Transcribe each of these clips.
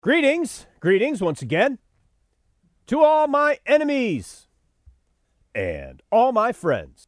Greetings once again to all my enemies and all my friends.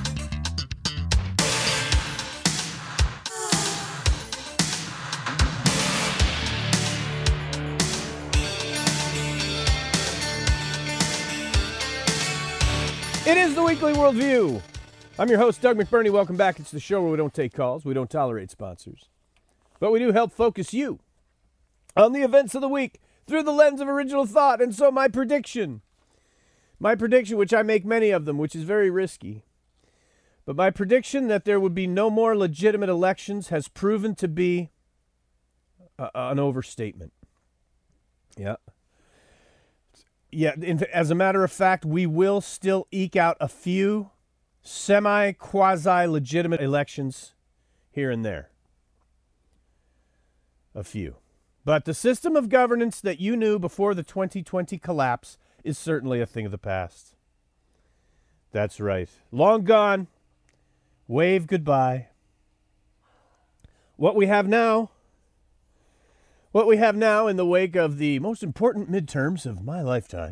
It is the Weekly Worldview. I'm your host, Doug McBurney. Welcome back. It's the show where we don't take calls, we don't tolerate sponsors, but we do help focus you on the events of the week through the lens of original thought. And so my prediction, which I make many of them, which is very risky, but my prediction that there would be no more legitimate elections has proven to be an overstatement. Yeah, as a matter of fact, we will still eke out a few semi-quasi-legitimate elections here and there. A few. But the system of governance that you knew before the 2020 collapse is certainly a thing of the past. That's right. Long gone. Wave goodbye. What we have now in the wake of the most important midterms of my lifetime,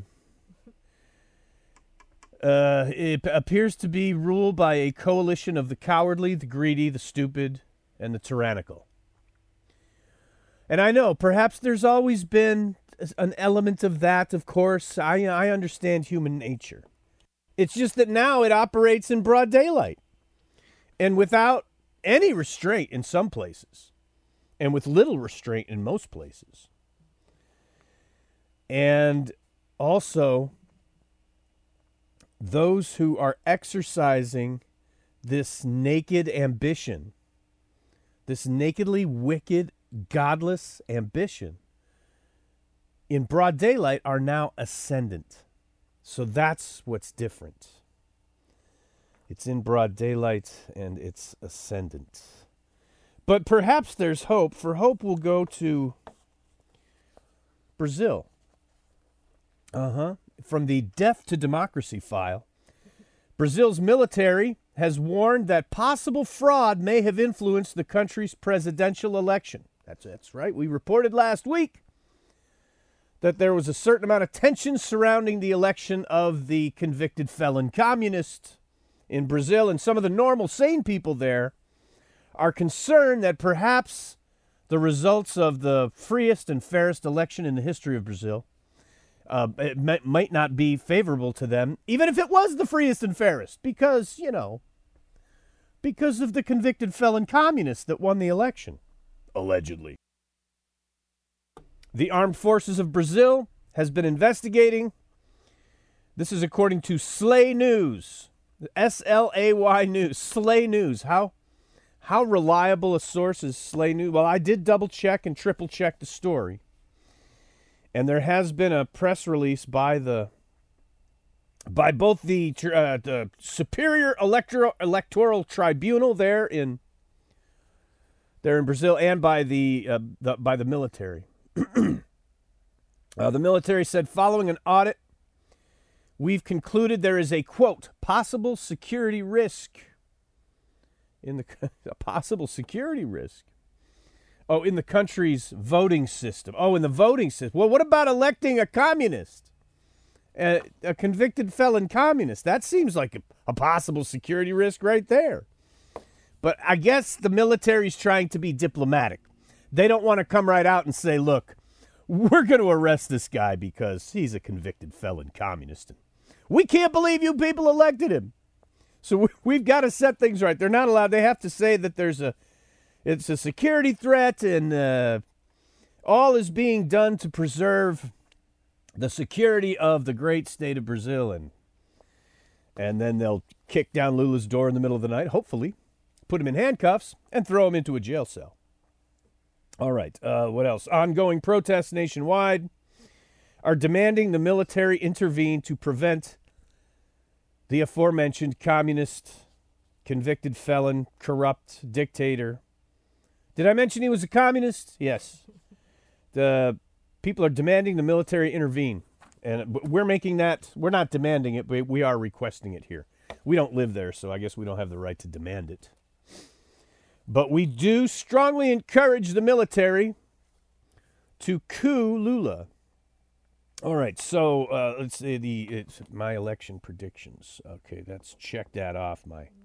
it appears to be ruled by a coalition of the cowardly, the greedy, the stupid, and the tyrannical. And I know, perhaps there's always been an element of that, of course. I understand human nature. It's just that now it operates in broad daylight and without any restraint in some places and with little restraint in most places. And also, those who are exercising this naked ambition, this nakedly wicked, godless ambition in broad daylight are now ascendant. So that's what's different. It's in broad daylight and it's ascendant. But perhaps there's hope. For hope, we'll go to Brazil. From the Death to Democracy file, Brazil's military has warned that possible fraud may have influenced the country's presidential election. That's right. We reported last week that there was a certain amount of tension surrounding the election of the convicted felon communist in Brazil, and some of the normal, sane people there are concerned that perhaps the results of the freest and fairest election in the history of Brazil might not be favorable to them, even if it was the freest and fairest, because of the convicted felon communist that won the election. Allegedly. The Armed Forces of Brazil has been investigating. This is according to Slay News. S-L-A-Y News. Slay News. How reliable a source is Slay News? Well, I did double check and triple check the story. And there has been a press release by both the Superior Electoral Tribunal there in Brazil, and by the military. The military said, following an audit, we've concluded there is a, quote, possible security risk in the country's voting system. Oh, in the voting system. Well, what about electing a communist? A convicted felon communist? That seems like a possible security risk right there. But I guess the military's trying to be diplomatic. They don't want to come right out and say, look, we're going to arrest this guy because he's a convicted felon communist. We can't believe you people elected him. So we've got to set things right. They're not allowed. They have to say that it's a security threat, and all is being done to preserve the security of the great state of Brazil. And then they'll kick down Lula's door in the middle of the night, hopefully, put him in handcuffs, and throw him into a jail cell. All right, what else? Ongoing protests nationwide are demanding the military intervene to prevent the aforementioned communist, convicted felon, corrupt dictator. Did I mention he was a communist? Yes. The people are demanding the military intervene. And we're not demanding it, but we are requesting it here. We don't live there, so I guess we don't have the right to demand it. But we do strongly encourage the military to coup Lula. All right, so let's say it's my election predictions. Okay, let's check that off.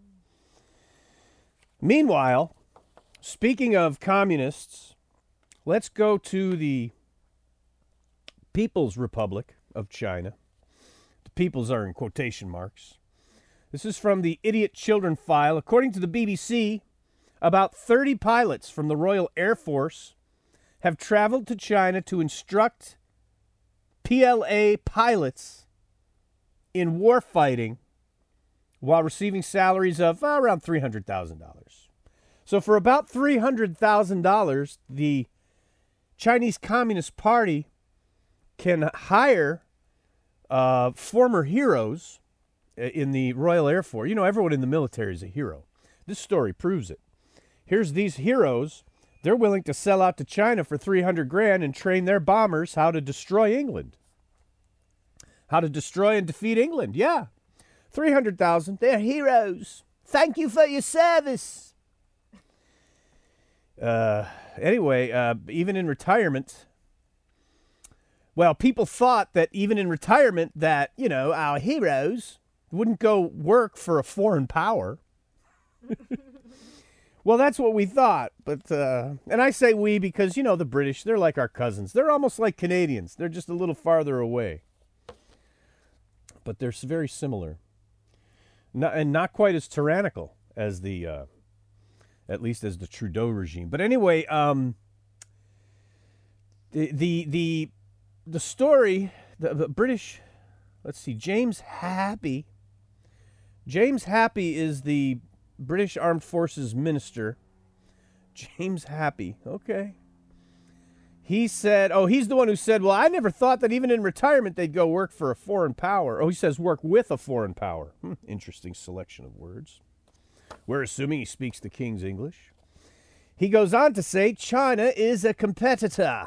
Meanwhile, speaking of communists, let's go to the People's Republic of China. The peoples are in quotation marks. This is from the Idiot Children file. According to the BBC, about 30 pilots from the Royal Air Force have traveled to China to instruct PLA pilots in warfighting while receiving salaries of around $300,000. So for about $300,000, the Chinese Communist Party can hire former heroes in the Royal Air Force. You know, everyone in the military is a hero. This story proves it. Here's these heroes. They're willing to sell out to China for $300,000 and train their bombers how to destroy England. How to destroy and defeat England. Yeah. $300,000. They're heroes. Thank you for your service. Anyway, even in retirement, well, people thought that even in retirement that, you know, our heroes wouldn't go work for a foreign power. Well, that's what we thought. But, and I say we because, you know, the British, they're like our cousins. They're almost like Canadians. They're just a little farther away. But they're very similar. Not quite as tyrannical as the, at least as the Trudeau regime. But anyway, the story, the British, let's see, James Happy. James Happy is the British Armed Forces minister. James Happy, okay. He said, he's the one who said, well, I never thought that even in retirement they'd go work for a foreign power. Oh, he says work with a foreign power. Interesting selection of words. We're assuming he speaks the King's English. He goes on to say, China is a competitor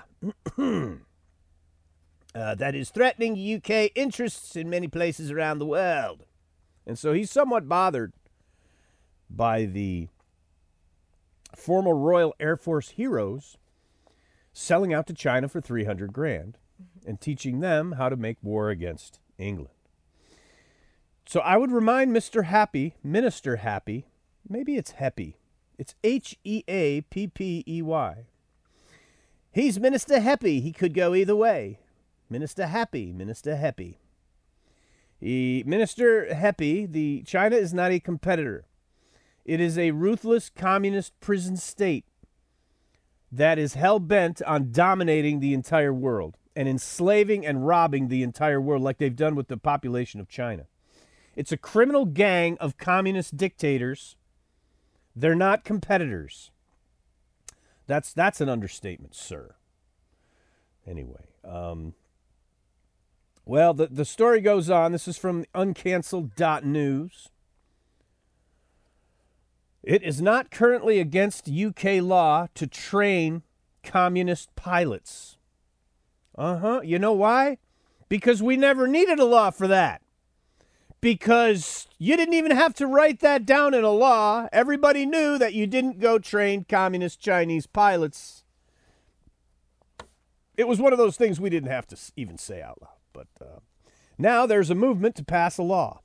that is threatening UK interests in many places around the world. And so he's somewhat bothered by the former Royal Air Force heroes selling out to China for $300,000 and teaching them how to make war against England. So I would remind Mr. Happy, Minister Happy, maybe it's Heppy. It's Heappey. He's Minister Heppy. He could go either way. Minister Happy, Minister Heppy. Minister Heppy, China is not a competitor. It is a ruthless communist prison state that is hell-bent on dominating the entire world and enslaving and robbing the entire world like they've done with the population of China. It's a criminal gang of communist dictators. They're not competitors. That's an understatement, sir. Anyway, well, the story goes on. This is from uncancelled.news. It is not currently against UK law to train communist pilots. You know why? Because we never needed a law for that. Because you didn't even have to write that down in a law. Everybody knew that you didn't go train communist Chinese pilots. It was one of those things we didn't have to even say out loud. But now there's a movement to pass a law.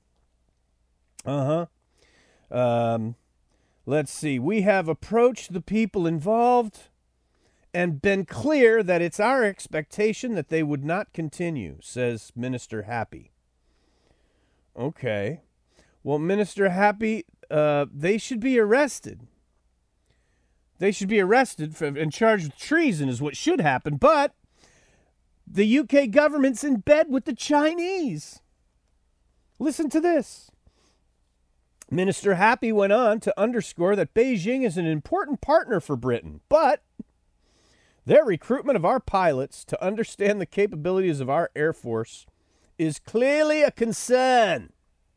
Let's see. We have approached the people involved and been clear that it's our expectation that they would not continue, says Minister Happy. Okay. Well, Minister Happy, they should be arrested. They should be arrested and charged with treason is what should happen. But the UK government's in bed with the Chinese. Listen to this. Minister Happy went on to underscore that Beijing is an important partner for Britain, but their recruitment of our pilots to understand the capabilities of our Air Force is clearly a concern.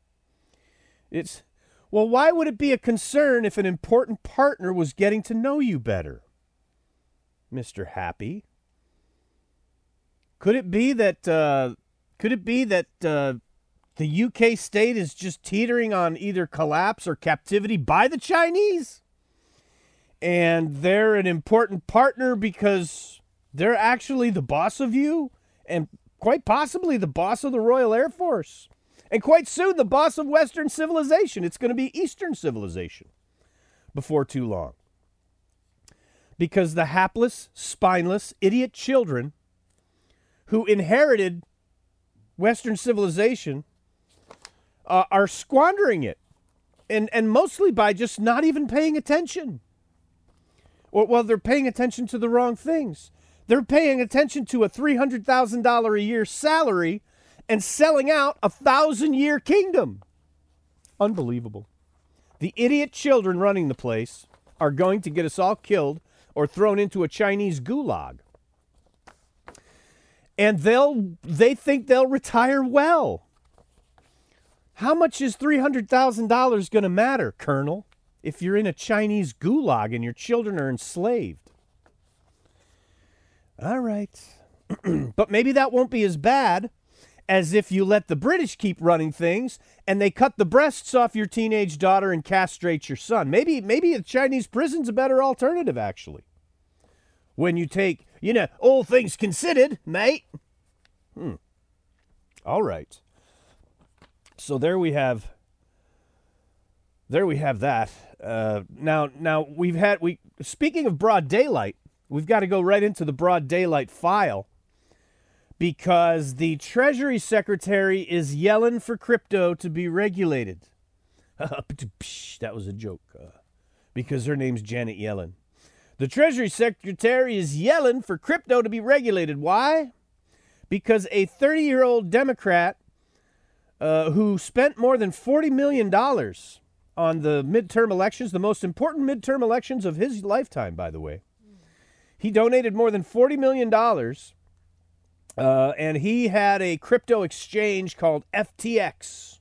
Well, why would it be a concern if an important partner was getting to know you better, Mr. Happy? Could it be that the UK state is just teetering on either collapse or captivity by the Chinese? And they're an important partner because They're actually the boss of you, and quite possibly the boss of the Royal Air Force. And quite soon, the boss of Western civilization. It's going to be Eastern civilization before too long. Because the hapless, spineless, idiot children who inherited Western civilization are squandering it. And mostly by just not even paying attention. Well, they're paying attention to the wrong things. They're paying attention to a $300,000 a year salary and selling out a 1,000-year kingdom. Unbelievable. The idiot children running the place are going to get us all killed or thrown into a Chinese gulag. And they think they'll retire well. How much is $300,000 going to matter, Colonel, if you're in a Chinese gulag and your children are enslaved? All right. But maybe that won't be as bad as if you let the British keep running things and they cut the breasts off your teenage daughter and castrate your son. Maybe a Chinese prison's a better alternative, actually. When you take, all things considered, mate. All right. So there we have that. Now speaking of broad daylight, we've got to go right into the broad daylight file because the Treasury Secretary is yelling for crypto to be regulated. That was a joke because her name's Janet Yellen. The Treasury Secretary is yelling for crypto to be regulated. Why? Because a 30-year-old Democrat who spent more than $40 million on the midterm elections, the most important midterm elections of his lifetime, by the way. He donated more than $40 million, and he had a crypto exchange called FTX.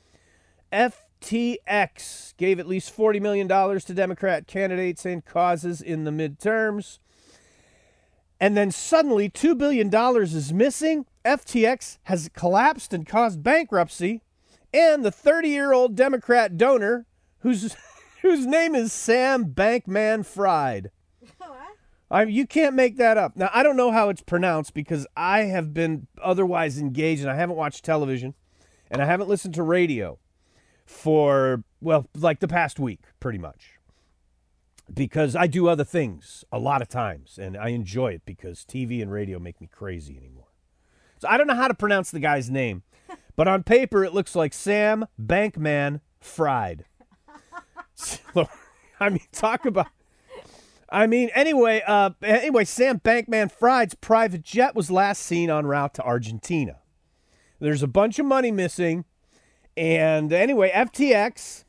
FTX gave at least $40 million to Democrat candidates and causes in the midterms. And then suddenly $2 billion is missing. FTX has collapsed and caused bankruptcy. And the 30-year-old Democrat donor, whose name is Sam Bankman-Fried. You can't make that up. Now, I don't know how it's pronounced because I have been otherwise engaged and I haven't watched television and I haven't listened to radio for, like the past week, pretty much. Because I do other things a lot of times, and I enjoy it because TV and radio make me crazy anymore. So I don't know how to pronounce the guy's name, but on paper it looks like Sam Bankman-Fried. So, talk about... Anyway, Sam Bankman-Fried's private jet was last seen en route to Argentina. There's a bunch of money missing, and anyway, FTX,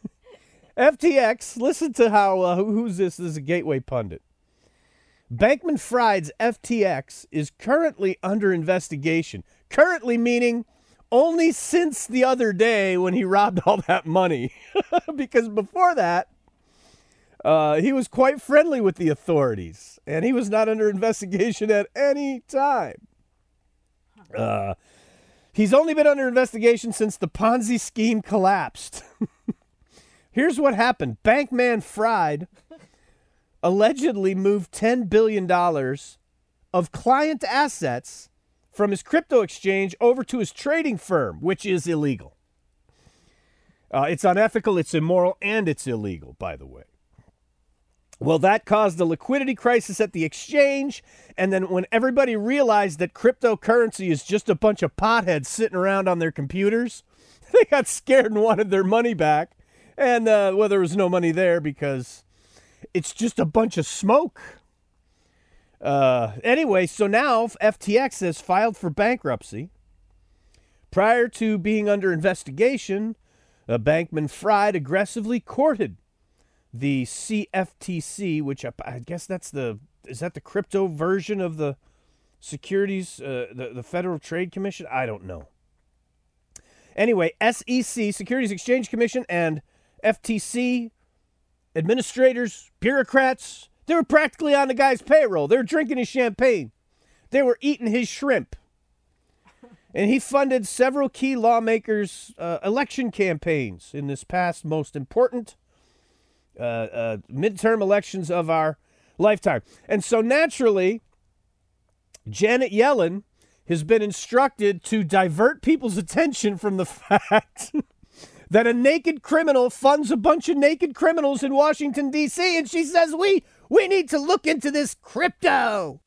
listen to how, who's this? This is a Gateway pundit. Bankman-Fried's FTX is currently under investigation. Currently meaning only since the other day when he robbed all that money. Because before that, he was quite friendly with the authorities, and he was not under investigation at any time. He's only been under investigation since the Ponzi scheme collapsed. Here's what happened. Bankman-Fried allegedly moved $10 billion of client assets from his crypto exchange over to his trading firm, which is illegal. It's unethical, it's immoral, and it's illegal, by the way. Well, that caused a liquidity crisis at the exchange, and then when everybody realized that cryptocurrency is just a bunch of potheads sitting around on their computers, they got scared and wanted their money back. And, there was no money there because it's just a bunch of smoke. Anyway, so now FTX has filed for bankruptcy. Prior to being under investigation, Bankman-Fried aggressively courted the CFTC, which I guess is that the crypto version of the securities, the Federal Trade Commission? I don't know. Anyway, SEC, Securities Exchange Commission, and FTC administrators, bureaucrats, they were practically on the guy's payroll. They were drinking his champagne. They were eating his shrimp. And he funded several key lawmakers' election campaigns in this past most important midterm elections of our lifetime. And so naturally, Janet Yellen has been instructed to divert people's attention from the fact that a naked criminal funds a bunch of naked criminals in Washington, D.C., and she says, we need to look into this crypto.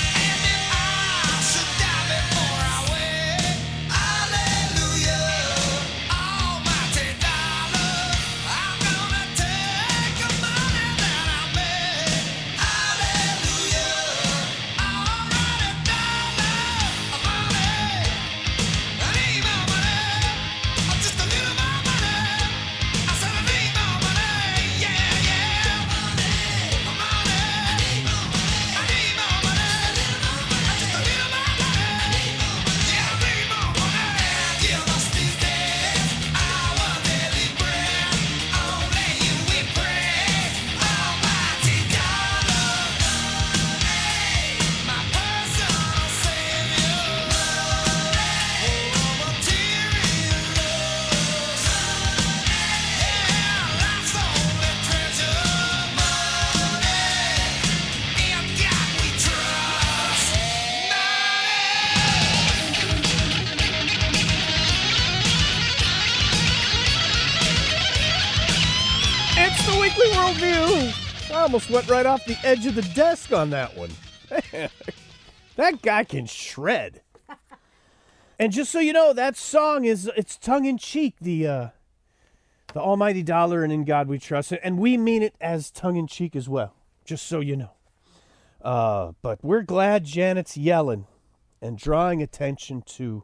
Worldview. I almost went right off the edge of the desk on that one. That guy can shred. And just so you know, that song it's tongue-in-cheek, the almighty dollar and in God we trust. And we mean it as tongue-in-cheek as well, just so you know. But we're glad Janet's yelling and drawing attention to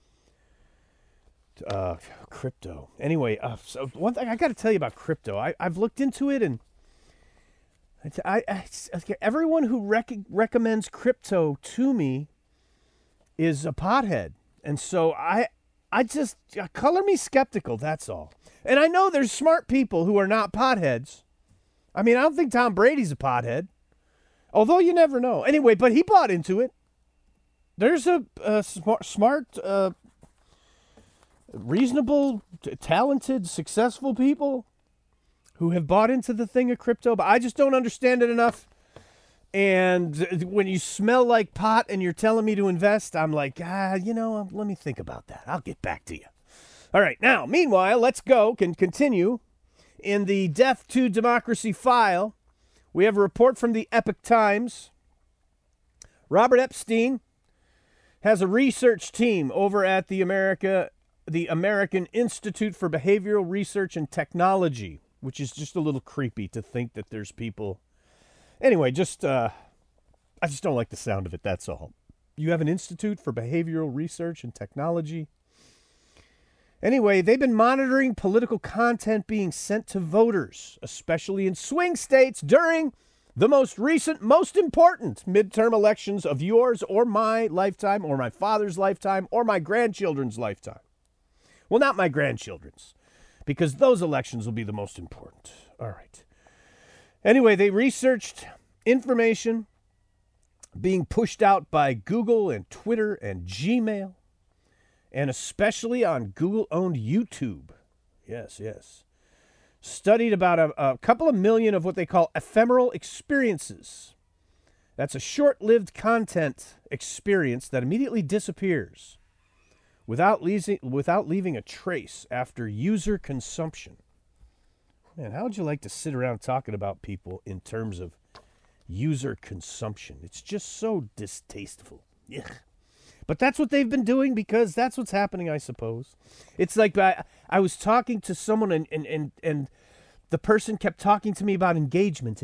crypto. Anyway, so one thing I got to tell you about crypto. I've looked into it, and everyone who recommends crypto to me is a pothead, and so I just color me skeptical. That's all. And I know there's smart people who are not potheads. I mean, I don't think Tom Brady's a pothead, although you never know. Anyway, but he bought into it. There's a smart. Reasonable, talented, successful people who have bought into the thing of crypto, but I just don't understand it enough. And when you smell like pot and you're telling me to invest, I'm like, let me think about that. I'll get back to you. All right, now, meanwhile, let's continue. In the Death to Democracy file, we have a report from the Epoch Times. Robert Epstein has a research team over at the American Institute for Behavioral Research and Technology, which is just a little creepy to think that there's people. Anyway, I just don't like the sound of it, that's all. You have an Institute for Behavioral Research and Technology. Anyway, they've been monitoring political content being sent to voters, especially in swing states during the most recent, most important midterm elections of yours or my lifetime or my father's lifetime or my grandchildren's lifetime. Well, not my grandchildren's, because those elections will be the most important. All right. Anyway, they researched information being pushed out by Google and Twitter and Gmail, and especially on Google-owned YouTube. Yes. Studied about a couple of million of what they call ephemeral experiences. That's a short-lived content experience that immediately disappears without leaving a trace after user consumption. Man, how would you like to sit around talking about people in terms of user consumption? It's just so distasteful. Ugh. But that's what they've been doing because that's what's happening, I suppose. It's like I was talking to someone and the person kept talking to me about engagement.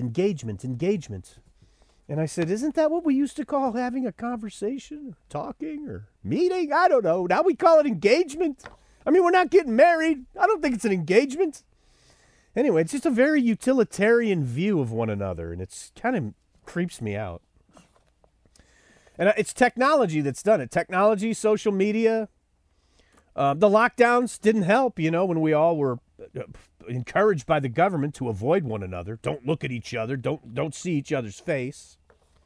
And I said, isn't that what we used to call having a conversation, talking, or meeting? I don't know. Now we call it engagement. I mean, we're not getting married. I don't think it's an engagement. Anyway, it's just a very utilitarian view of one another, and it's kind of creeps me out. And it's technology that's done it. Technology, social media. The lockdowns didn't help, when we all were encouraged by the government to avoid one another. Don't look at each other. Don't see each other's face.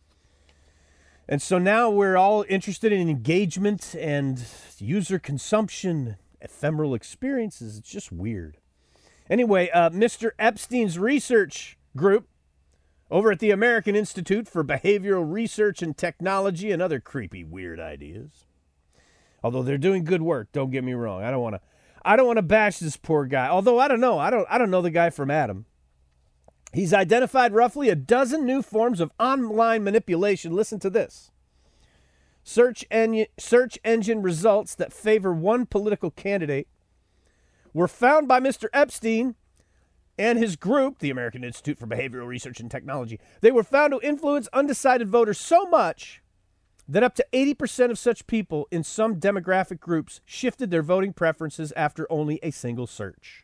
And so now we're all interested in engagement and user consumption, ephemeral experiences. It's just weird. Anyway, Mr. Epstein's research group over at the American Institute for Behavioral Research and Technology and other creepy, weird ideas. Although they're doing good work, don't get me wrong. I don't want to bash this poor guy. Although I don't know. I don't know the guy from Adam. He's identified roughly a dozen new forms of online manipulation. Listen to this. Search engine results that favor one political candidate were found by Mr. Epstein and his group, the American Institute for Behavioral Research and Technology. They were found to influence undecided voters so much that up to 80% of such people in some demographic groups shifted their voting preferences after only a single search.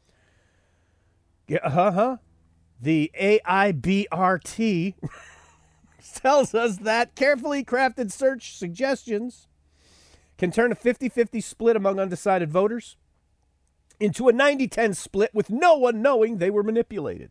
The AIBRT tells us that carefully crafted search suggestions can turn a 50-50 split among undecided voters into a 90-10 split with no one knowing they were manipulated.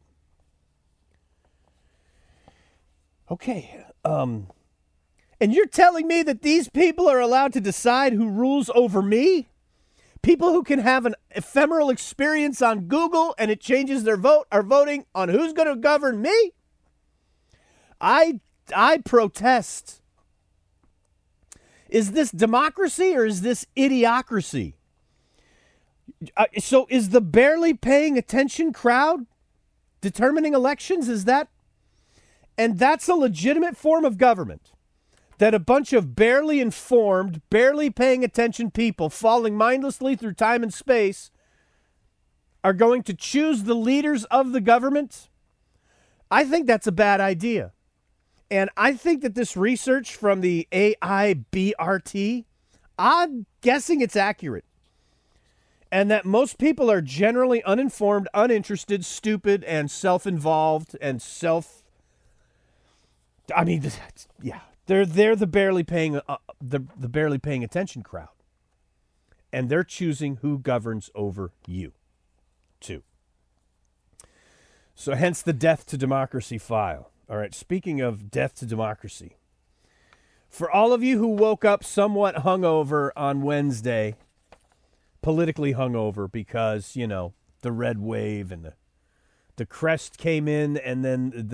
Okay, and you're telling me that these people are allowed to decide who rules over me? People who can have an ephemeral experience on Google and it changes their vote are voting on who's going to govern me? I protest. Is this democracy or is this idiocracy? So is the barely paying attention crowd determining elections? Is that? And that's a legitimate form of government. That a bunch of barely informed, barely paying attention people falling mindlessly through time and space are going to choose the leaders of the government? I think that's a bad idea. And I think that this research from the AIBRT, I'm guessing it's accurate. And that most people are generally uninformed, uninterested, stupid, and self-involved and yeah. They're the barely paying the barely paying attention crowd, and they're choosing who governs over you, too. So, hence the death to democracy file. All right. Speaking of death to democracy, for all of you who woke up somewhat hungover on Wednesday, politically hungover because the red wave and the crest came in, and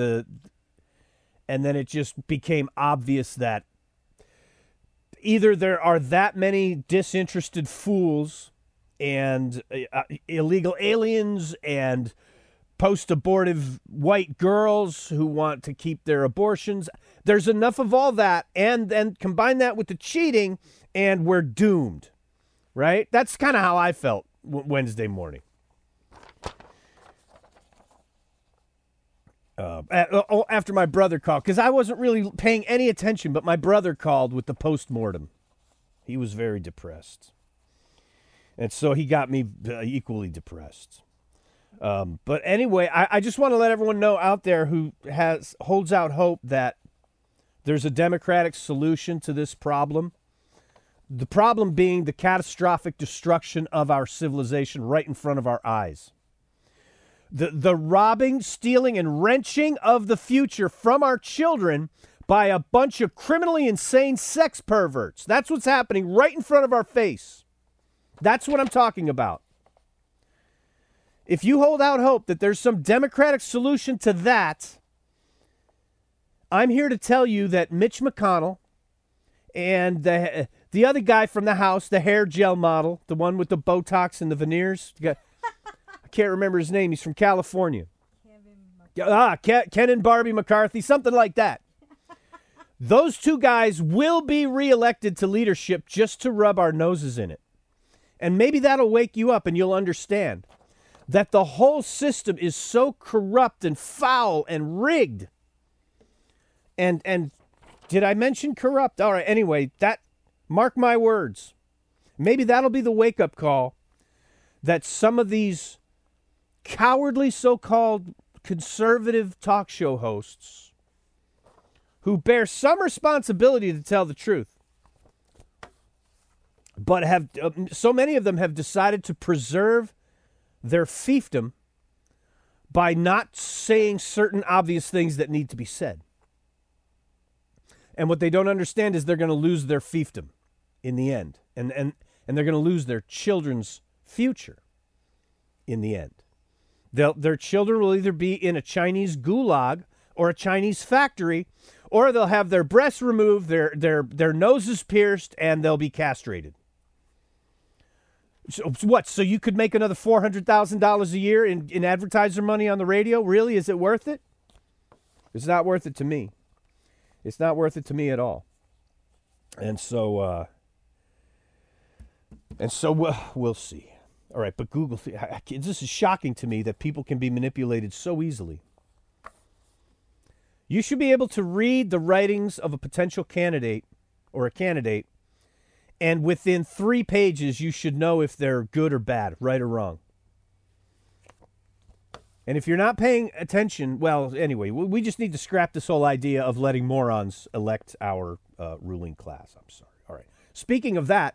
then it just became obvious that either there are that many disinterested fools and illegal aliens and post-abortive white girls who want to keep their abortions. There's enough of all that, and then combine that with the cheating, and we're doomed, right? That's kind of how I felt Wednesday morning. After my brother called, because I wasn't really paying any attention, but my brother called with the postmortem. He was very depressed. And so he got me equally depressed. But anyway, I just want to let everyone know out there who holds out hope that there's a democratic solution to this problem. The problem being the catastrophic destruction of our civilization right in front of our eyes. The robbing, stealing, and wrenching of the future from our children by a bunch of criminally insane sex perverts. That's what's happening right in front of our face. That's what I'm talking about. If you hold out hope that there's some democratic solution to that, I'm here to tell you that Mitch McConnell and the other guy from the House, the hair gel model, the one with the Botox and the veneers, I can't remember his name. He's from California. Ken and Barbie McCarthy, something like that. Those two guys will be reelected to leadership just to rub our noses in it. And maybe that'll wake you up and you'll understand that the whole system is so corrupt and foul and rigged. And did I mention corrupt? All right, anyway, mark my words. Maybe that'll be the wake-up call that some of these cowardly so-called conservative talk show hosts who bear some responsibility to tell the truth, but have so many of them have decided to preserve their fiefdom by not saying certain obvious things that need to be said. And what they don't understand is they're going to lose their fiefdom in the end, and they're going to lose their children's future in the end. Their children will either be in a Chinese gulag or a Chinese factory, or they'll have their breasts removed, their noses pierced, and they'll be castrated. So what? So you could make another $400,000 a year in advertiser money on the radio? Really? Is it worth it? It's not worth it to me. It's not worth it to me at all. And so we'll see. All right, but Google, this is shocking to me that people can be manipulated so easily. You should be able to read the writings of a potential candidate or a candidate, and within 3 pages, you should know if they're good or bad, right or wrong. And if you're not paying attention, well, anyway, we just need to scrap this whole idea of letting morons elect our ruling class. I'm sorry. All right. Speaking of that,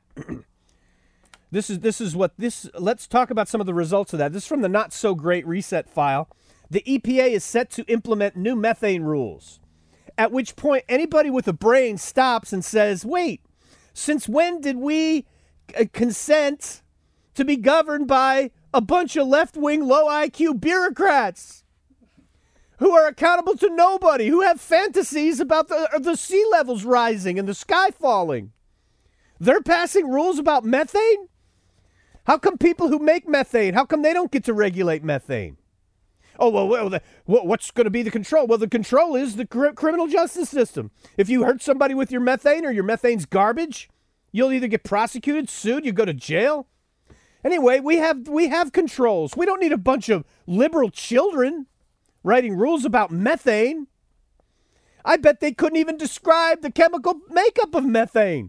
let's talk about some of the results of that. This is from the Not So Great Reset file. The EPA is set to implement new methane rules, at which point anybody with a brain stops and says, wait, since when did we consent to be governed by a bunch of left-wing, low-IQ bureaucrats who are accountable to nobody, who have fantasies about the sea levels rising and the sky falling? They're passing rules about methane? How come people who make methane, how come they don't get to regulate methane? Oh, well what's going to be the control? Well, the control is the criminal justice system. If you hurt somebody with your methane or your methane's garbage, you'll either get prosecuted, sued, you go to jail. Anyway, we have controls. We don't need a bunch of liberal children writing rules about methane. I bet they couldn't even describe the chemical makeup of methane.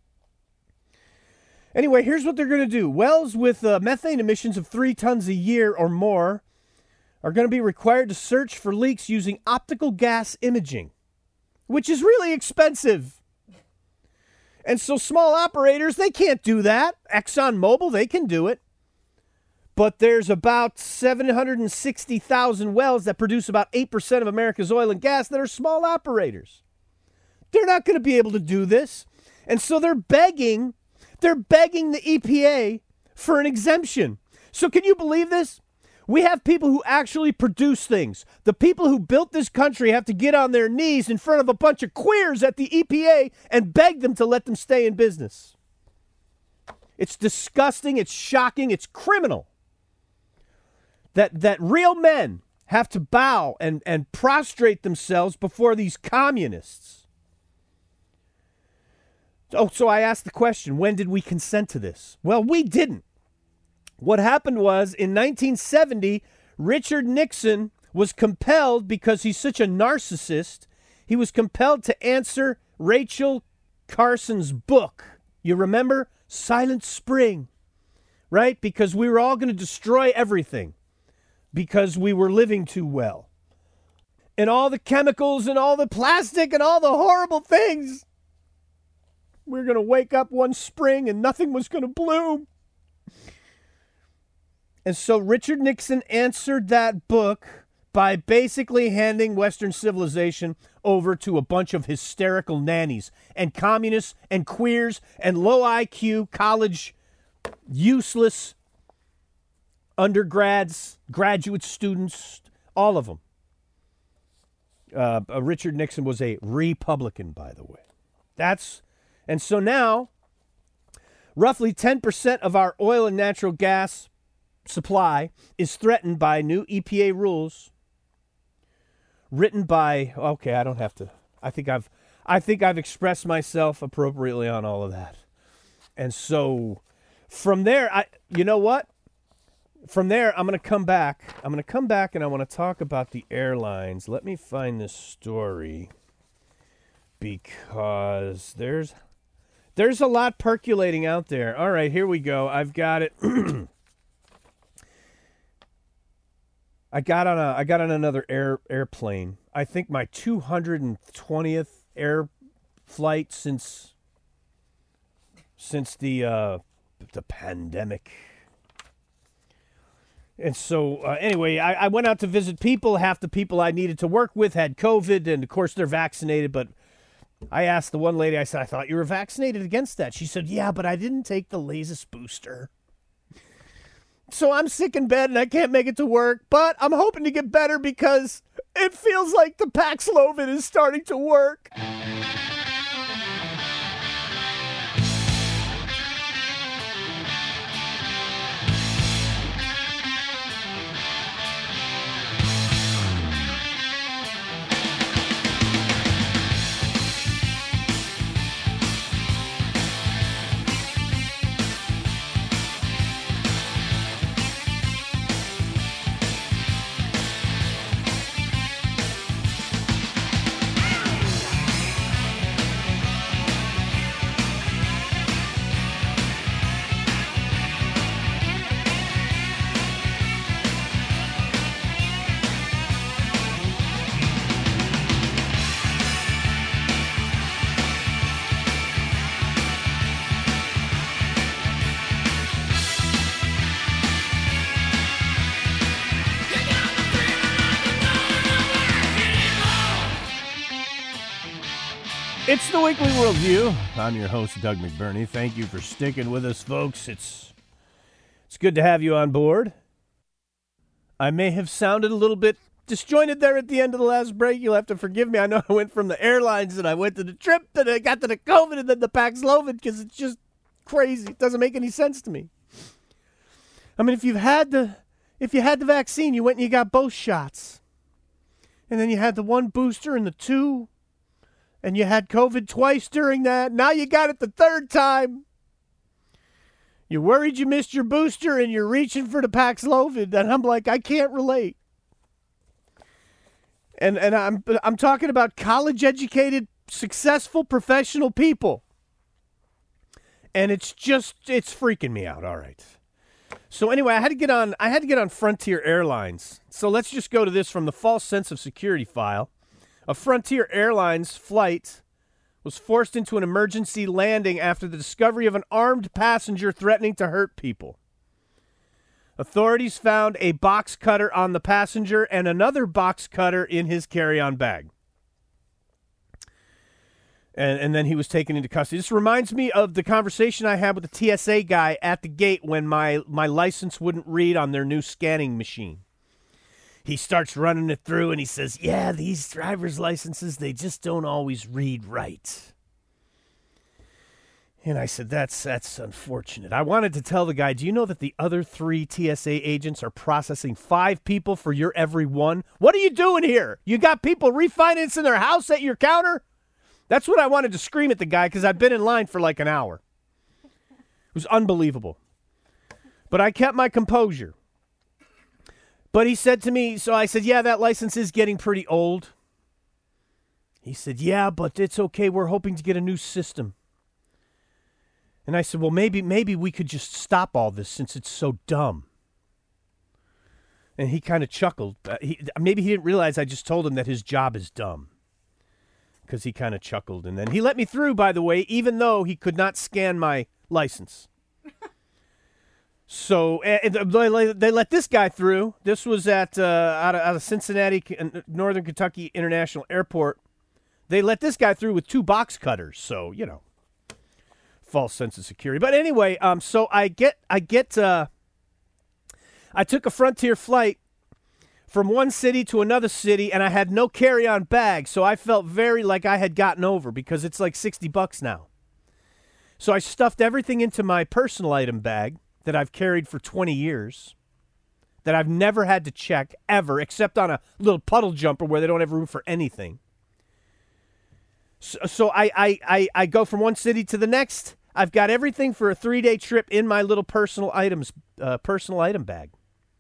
Anyway, here's what they're going to do. Wells with methane emissions of 3 tons a year or more are going to be required to search for leaks using optical gas imaging, which is really expensive. And so small operators, they can't do that. ExxonMobil, they can do it. But there's about 760,000 wells that produce about 8% of America's oil and gas that are small operators. They're not going to be able to do this. And so they're begging the EPA for an exemption. So can you believe this? We have people who actually produce things. The people who built this country have to get on their knees in front of a bunch of queers at the EPA and beg them to let them stay in business. It's disgusting. It's shocking. It's criminal. That real men have to bow and prostrate themselves before these communists. Oh, so I asked the question, when did we consent to this? Well, we didn't. What happened was, in 1970, Richard Nixon was compelled, because he's such a narcissist, he was compelled to answer Rachel Carson's book. You remember? Silent Spring, right? Because we were all going to destroy everything because we were living too well. And all the chemicals and all the plastic and all the horrible things. We were going to wake up one spring and nothing was going to bloom. And so Richard Nixon answered that book by basically handing Western civilization over to a bunch of hysterical nannies and communists and queers and low IQ college useless undergrads, graduate students, all of them. Richard Nixon was a Republican, by the way. And so now, roughly 10% of our oil and natural gas supply is threatened by new EPA rules written by, okay, I don't have to. I think I've expressed myself appropriately on all of that. And so from there, you know what? From there, I'm going to come back. I'm going to come back and I want to talk about the airlines. Let me find this story because there's a lot percolating out there. All right, here we go. I've got it. I got on another airplane. I think my 220th air flight since the pandemic. And so anyway, I went out to visit people. Half the people I needed to work with had COVID, and of course they're vaccinated. But I asked the one lady, I said, I thought you were vaccinated against that. She said, yeah, but I didn't take the latest booster. So I'm sick in bed and I can't make it to work, but I'm hoping to get better because It feels like the Paxlovid is starting to work. It's the Weekly Worldview. I'm your host, Doug McBurney. Thank you for sticking with us, folks. It's good to have you on board. I may have sounded a little bit disjointed there at the end of the last break. You'll have to forgive me. I know I went from the airlines and I went to the trip, and I got to the COVID and then the Paxlovid because it's just crazy. It doesn't make any sense to me. I mean, if you had the vaccine, you went and you got both shots. And then you had the one booster and the two. And you had COVID twice during that. Now you got it the third time. You're worried you missed your booster and you're reaching for the Paxlovid. And I'm like, I can't relate. And I'm talking about college-educated, successful, professional people. And it's freaking me out. All right. So anyway, I had to get on Frontier Airlines. So let's just go to this from the false sense of security file. A Frontier Airlines flight was forced into an emergency landing after the discovery of an armed passenger threatening to hurt people. Authorities found a box cutter on the passenger and another box cutter in his carry-on bag. And then he was taken into custody. This reminds me of the conversation I had with the TSA guy at the gate when my license wouldn't read on their new scanning machine. He starts running it through, and he says, yeah, these driver's licenses, they just don't always read right. And I said, that's unfortunate. I wanted to tell the guy, do you know that the other 3 TSA agents are processing 5 people for your every one? What are you doing here? You got people refinancing their house at your counter? That's what I wanted to scream at the guy because I've been in line for like an hour. It was unbelievable. But I kept my composure. But he said to me, so I said, yeah, that license is getting pretty old. He said, yeah, but it's okay. We're hoping to get a new system. And I said, well, maybe we could just stop all this since it's so dumb. And he kind of chuckled. Maybe he didn't realize I just told him that his job is dumb. Because he kind of chuckled. And then he let me through, by the way, even though he could not scan my license. So they let this guy through. This was at out of Cincinnati, Northern Kentucky International Airport. They let this guy through with 2 box cutters. So, you know, false sense of security. But anyway, so I took a Frontier flight from one city to another city, and I had no carry-on bag. So I felt very like I had gotten over because it's like $60 now. So I stuffed everything into my personal item bag that I've carried for 20 years, that I've never had to check ever, except on a little puddle jumper where they don't have room for anything. So I go from one city to the next. I've got everything for a 3-day trip in my little personal item bag.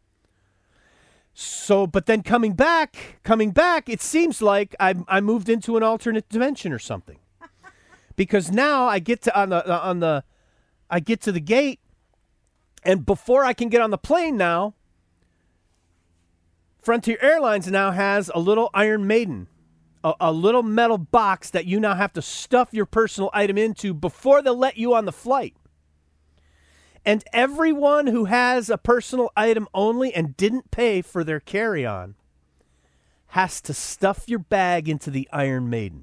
So, but then coming back, it seems like I moved into an alternate dimension or something, because now I get to I get to the gate. And before I can get on the plane now, Frontier Airlines now has a little Iron Maiden, a little metal box that you now have to stuff your personal item into before they'll let you on the flight. And everyone who has a personal item only and didn't pay for their carry-on has to stuff your bag into the Iron Maiden.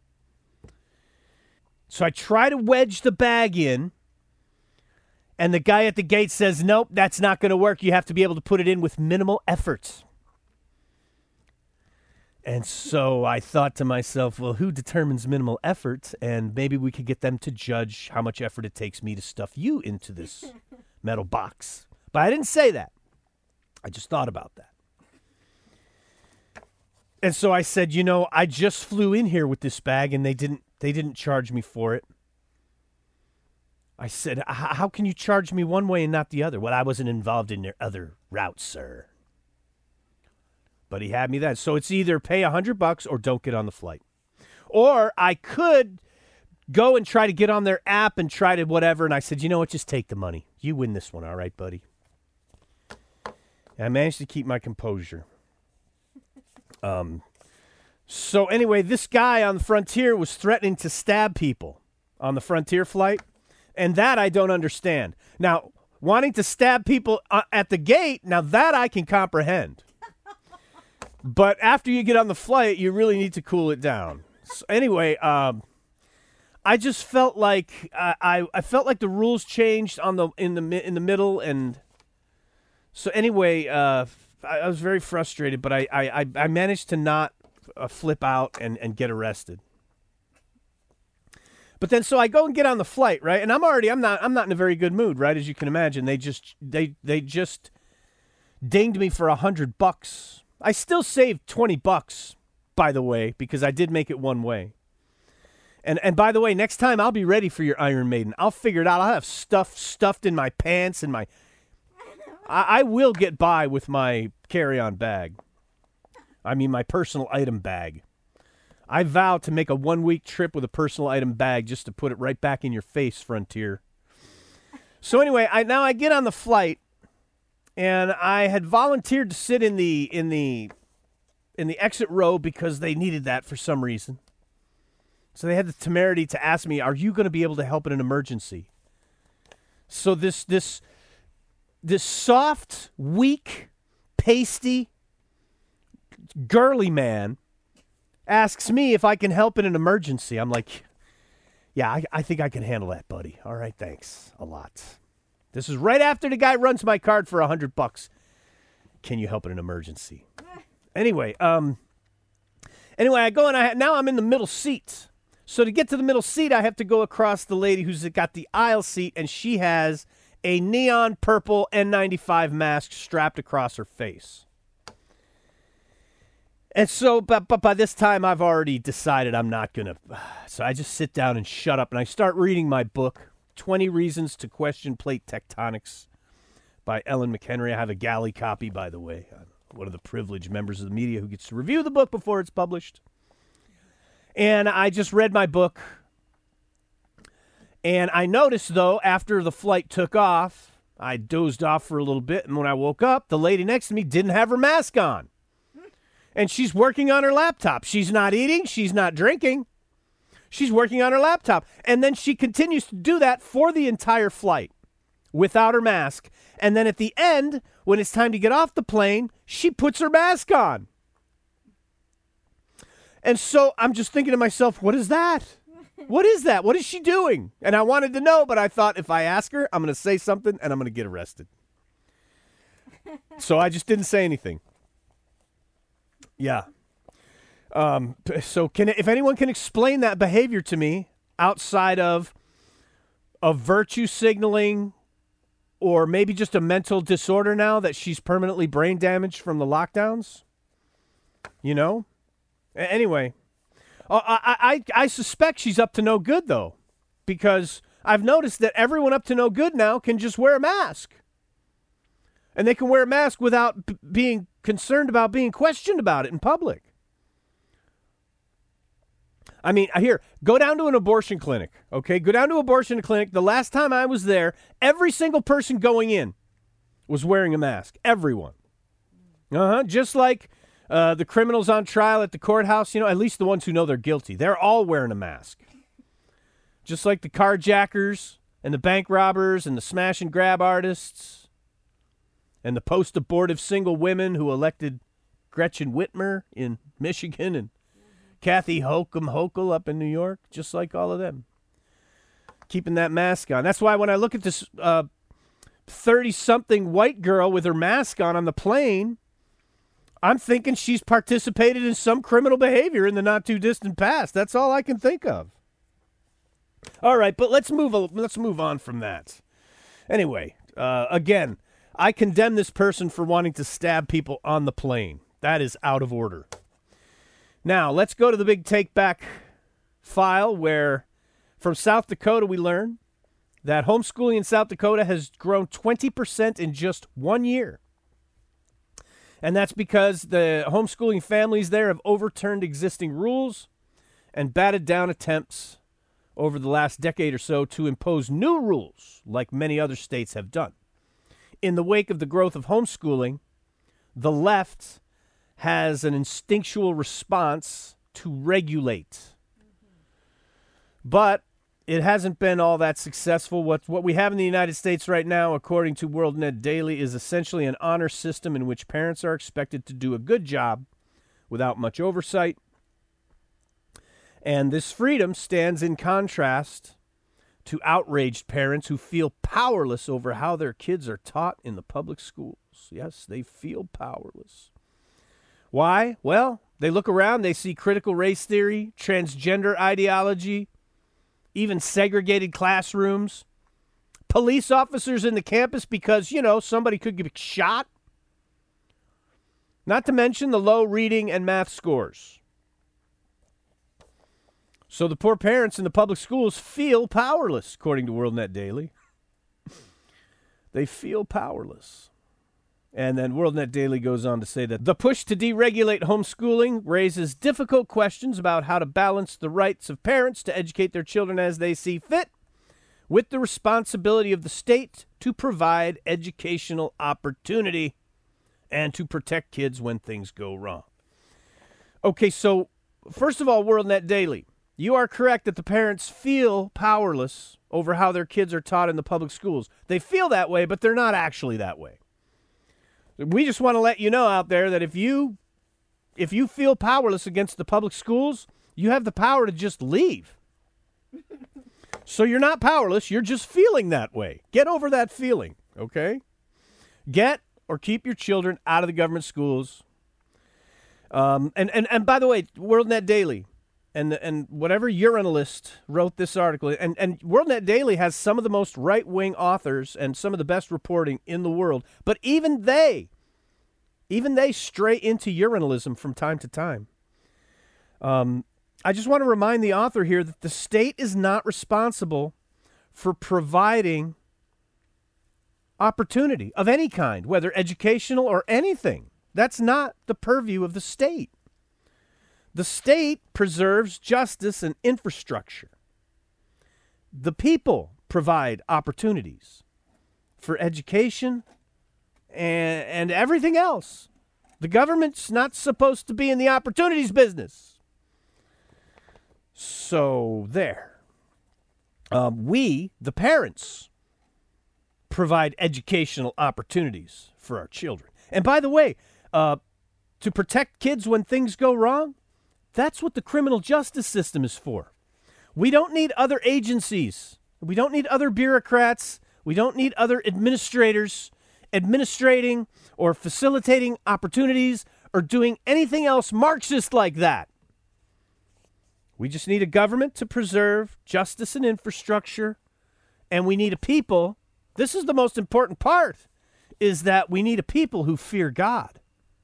So I try to wedge the bag in, and the guy at the gate says, nope, that's not going to work. You have to be able to put it in with minimal effort. And so I thought to myself, well, who determines minimal effort? And maybe we could get them to judge how much effort it takes me to stuff you into this metal box. But I didn't say that. I just thought about that. And so I said, I just flew in here with this bag and they didn't charge me for it. I said, how can you charge me one way and not the other? Well, I wasn't involved in their other routes, sir. But he had me that. So it's either pay $100 or don't get on the flight. Or I could go and try to get on their app and try to whatever. And I said, you know what? Just take the money. You win this one. All right, buddy. And I managed to keep my composure. So anyway, this guy on the Frontier was threatening to stab people on the Frontier flight. And that I don't understand. Now, wanting to stab people at the gate, now that I can comprehend. But after you get on the flight, you really need to cool it down. So anyway, I just felt like I felt like the rules changed in the middle, and so anyway, I was very frustrated. But I managed to not flip out and get arrested. But then so I go and get on the flight, right? And I'm not in a very good mood, right? As you can imagine, they just dinged me for $100. I still saved $20, by the way, because I did make it one way. And by the way, next time I'll be ready for your Iron Maiden. I'll figure it out. I'll have stuff stuffed in my pants and my. I will get by with my carry-on bag. I mean, my personal item bag. I vow to make a 1-week trip with a personal item bag just to put it right back in your face, Frontier. So anyway, I get on the flight, and I had volunteered to sit in the exit row because they needed that for some reason. So they had the temerity to ask me, "Are you going to be able to help in an emergency?" So this soft, weak, pasty, girly man asks me if I can help in an emergency. I'm like, yeah, I think I can handle that, buddy. All right, thanks a lot. This is right after the guy runs my card for $100. Can you help in an emergency? Anyway, I go and now I'm in the middle seat. So to get to the middle seat, I have to go across the lady who's got the aisle seat, and she has a neon purple N95 mask strapped across her face. And so, but by this time, I've already decided I'm not going to. So I just sit down and shut up, and I start reading my book, 20 Reasons to Question Plate Tectonics by Ellen McHenry. I have a galley copy, by the way. I'm one of the privileged members of the media who gets to review the book before it's published. And I just read my book. And I noticed, though, after the flight took off, I dozed off for a little bit, and when I woke up, the lady next to me didn't have her mask on. And she's working on her laptop. She's not eating. She's not drinking. She's working on her laptop. And then she continues to do that for the entire flight without her mask. And then at the end, when it's time to get off the plane, she puts her mask on. And so I'm just thinking to myself, what is that? What is that? What is she doing? And I wanted to know, but I thought if I ask her, I'm going to say something and I'm going to get arrested. So I just didn't say anything. Yeah. So if anyone can explain that behavior to me outside of virtue signaling or maybe just a mental disorder now that she's permanently brain damaged from the lockdowns, Anyway, I suspect she's up to no good, though, because I've noticed that everyone up to no good now can just wear a mask. And they can wear a mask without being concerned about being questioned about it in public. I mean, go down to an abortion clinic, okay? Go down to an abortion clinic. The last time I was there, every single person going in was wearing a mask. Everyone. Just like the criminals on trial at the courthouse, at least the ones who know they're guilty. They're all wearing a mask. Just like the carjackers and the bank robbers and the smash and grab artists and the post-abortive single women who elected Gretchen Whitmer in Michigan and Kathy Hochul up in New York, just like all of them. Keeping that mask on. That's why when I look at this 30-something white girl with her mask on the plane, I'm thinking she's participated in some criminal behavior in the not too distant past. That's all I can think of. All right, but let's move on from that. Anyway, again, I condemn this person for wanting to stab people on the plane. That is out of order. Now, let's go to the big take back file where from South Dakota we learn that homeschooling in South Dakota has grown 20% in just 1 year. And that's because the homeschooling families there have overturned existing rules and batted down attempts over the last decade or so to impose new rules, like many other states have done. In the wake of the growth of homeschooling, the left has an instinctual response to regulate. But it hasn't been all that successful. What we have in the United States right now, according to WorldNet Daily, is essentially an honor system in which parents are expected to do a good job without much oversight. And this freedom stands in contrast to outraged parents who feel powerless over how their kids are taught in the public schools. Yes, they feel powerless. Why? Well, they look around, they see critical race theory, transgender ideology, even segregated classrooms, police officers in the campus because, somebody could get shot. Not to mention the low reading and math scores. So the poor parents in the public schools feel powerless, according to WorldNet Daily. They feel powerless. And then WorldNet Daily goes on to say that the push to deregulate homeschooling raises difficult questions about how to balance the rights of parents to educate their children as they see fit with the responsibility of the state to provide educational opportunity and to protect kids when things go wrong. Okay, so first of all, WorldNet Daily, you are correct that the parents feel powerless over how their kids are taught in the public schools. They feel that way, but they're not actually that way. We just want to let you know out there that if you feel powerless against the public schools, you have the power to just leave. So you're not powerless, you're just feeling that way. Get over that feeling, okay? Get or keep your children out of the government schools. And by the way, WorldNet Daily, and whatever urinalist wrote this article, and WorldNet Daily has some of the most right-wing authors and some of the best reporting in the world, but even they stray into urinalism from time to time. I just want to remind the author here that the state is not responsible for providing opportunity of any kind, whether educational or anything. That's not the purview of the state. The state preserves justice and infrastructure. The people provide opportunities for education and everything else. The government's not supposed to be in the opportunities business. So there. We, the parents, provide educational opportunities for our children. And by the way, to protect kids when things go wrong, that's what the criminal justice system is for. We don't need other agencies. We don't need other bureaucrats. We don't need other administrators administrating or facilitating opportunities or doing anything else Marxist like that. We just need a government to preserve justice and infrastructure, and we need a people. This is the most important part, is that we need a people who fear God.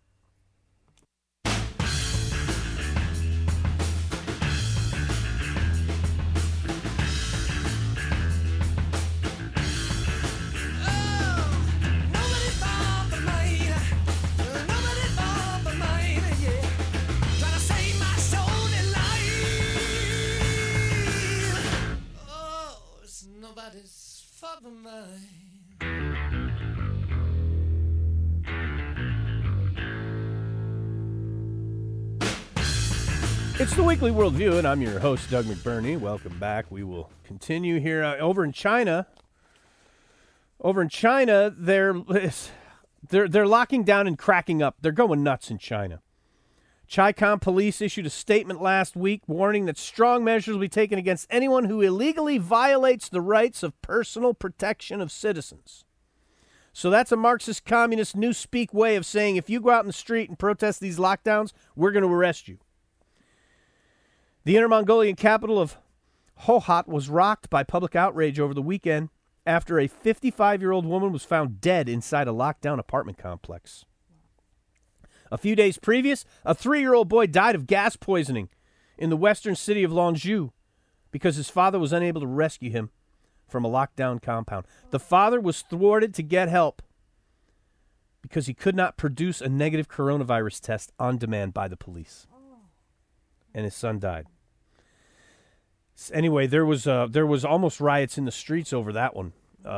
It's the Weekly Worldview, and I'm your host, Doug McBurney. Welcome back. We will continue here. Over in China, they're locking down and cracking up. They're going nuts in China. Chi-Com police issued a statement last week warning that strong measures will be taken against anyone who illegally violates the rights of personal protection of citizens. So that's a Marxist communist newspeak way of saying if you go out in the street and protest these lockdowns, we're going to arrest you. The Inner Mongolian capital of Hohhot was rocked by public outrage over the weekend after a 55-year-old woman was found dead inside a lockdown apartment complex. A few days previous, a 3-year-old boy died of gas poisoning in the western city of Longzhou because his father was unable to rescue him from a lockdown compound. The father was thwarted to get help because he could not produce a negative coronavirus test on demand by the police. And his son died. Anyway, there was almost riots in the streets over that one.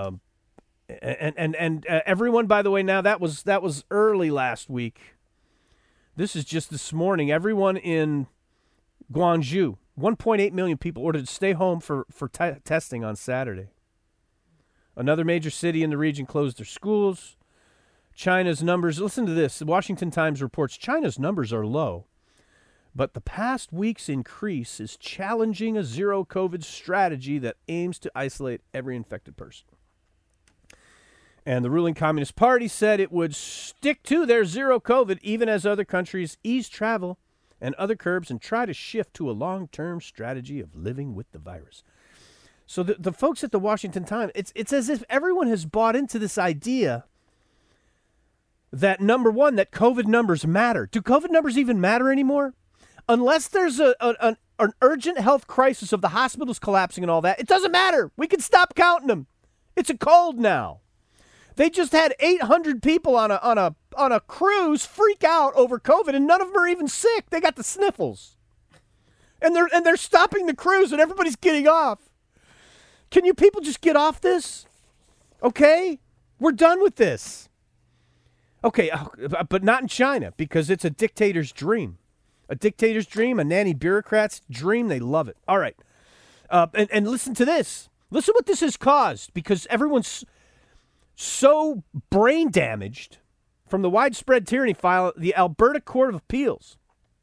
And everyone, by the way, now that was early last week. This is just this morning. Everyone in Guangzhou, 1.8 million people ordered to stay home for testing on Saturday. Another major city in the region closed their schools. China's numbers, listen to this. The Washington Times reports China's numbers are low, but the past week's increase is challenging a zero COVID strategy that aims to isolate every infected person. And the ruling Communist Party said it would stick to their zero COVID even as other countries ease travel and other curbs and try to shift to a long-term strategy of living with the virus. So the folks at the Washington Times, it's as if everyone has bought into this idea that, number one, that COVID numbers matter. Do COVID numbers even matter anymore? Unless there's an urgent health crisis of the hospitals collapsing and all that, it doesn't matter. We can stop counting them. It's a cold now. They just had 800 people on a cruise freak out over COVID, and none of them are even sick. They got the sniffles, and they're stopping the cruise, and everybody's getting off. Can you people just get off this? Okay, we're done with this. Okay, but not in China because it's a dictator's dream. A dictator's dream, a nanny bureaucrat's dream. They love it. All right, and listen to this. Listen what this has caused because everyone's so brain damaged from the widespread tyranny file. The Alberta Court of Appeals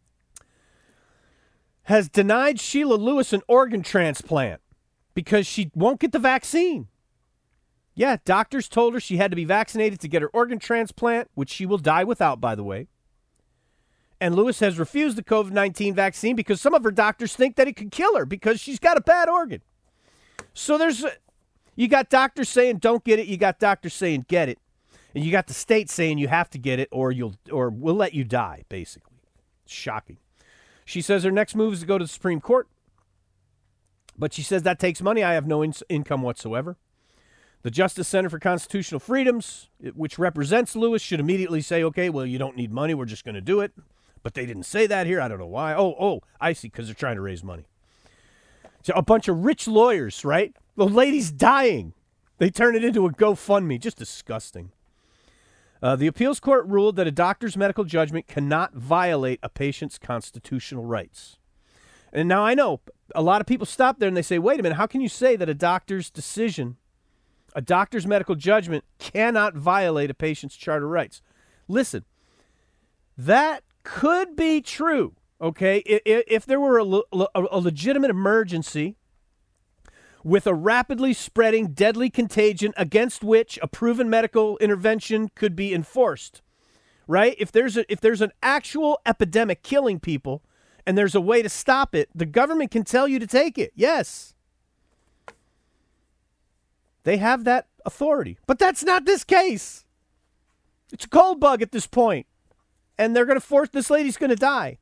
has denied Sheila Lewis an organ transplant because she won't get the vaccine. Yeah, doctors told her she had to be vaccinated to get her organ transplant, which she will die without, by the way. And Lewis has refused the COVID-19 vaccine because some of her doctors think that it could kill her because she's got a bad organ. So you got doctors saying don't get it, you got doctors saying get it, and you got the state saying you have to get it or we'll let you die, basically. Shocking. She says her next move is to go to the Supreme Court. But she says that takes money. I have no income whatsoever. The Justice Center for Constitutional Freedoms, which represents Lewis, should immediately say, okay, well, you don't need money. We're just going to do it. But they didn't say that here. I don't know why. Oh, I see, because they're trying to raise money. So a bunch of rich lawyers, right? The lady's dying. They turn it into a GoFundMe. Just disgusting. The appeals court ruled that a doctor's medical judgment cannot violate a patient's constitutional rights. And now I know a lot of people stop there and they say, wait a minute, how can you say that a doctor's decision, a doctor's medical judgment cannot violate a patient's charter rights? Listen, that could be true, okay? If there were a legitimate emergency with a rapidly spreading deadly contagion against which a proven medical intervention could be enforced, right? If there's an actual epidemic killing people and there's a way to stop it, the government can tell you to take it. Yes. They have that authority. But that's not this case. It's a cold bug at this point. And they're going to force, this lady's going to die.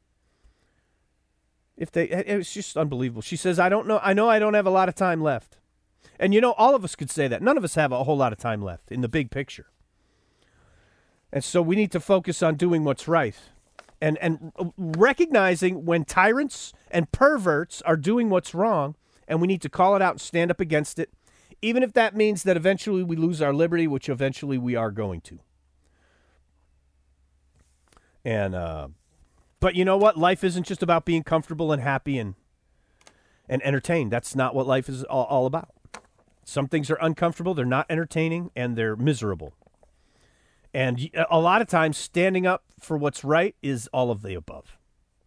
It's just unbelievable. She says, I know I don't have a lot of time left. And you know, all of us could say that. None of us have a whole lot of time left in the big picture. And so we need to focus on doing what's right. And recognizing when tyrants and perverts are doing what's wrong, and we need to call it out and stand up against it, even if that means that eventually we lose our liberty, which eventually we are going to. And but you know what? Life isn't just about being comfortable and happy and entertained. That's not what life is all about. Some things are uncomfortable, they're not entertaining, and they're miserable. And a lot of times, standing up for what's right is all of the above.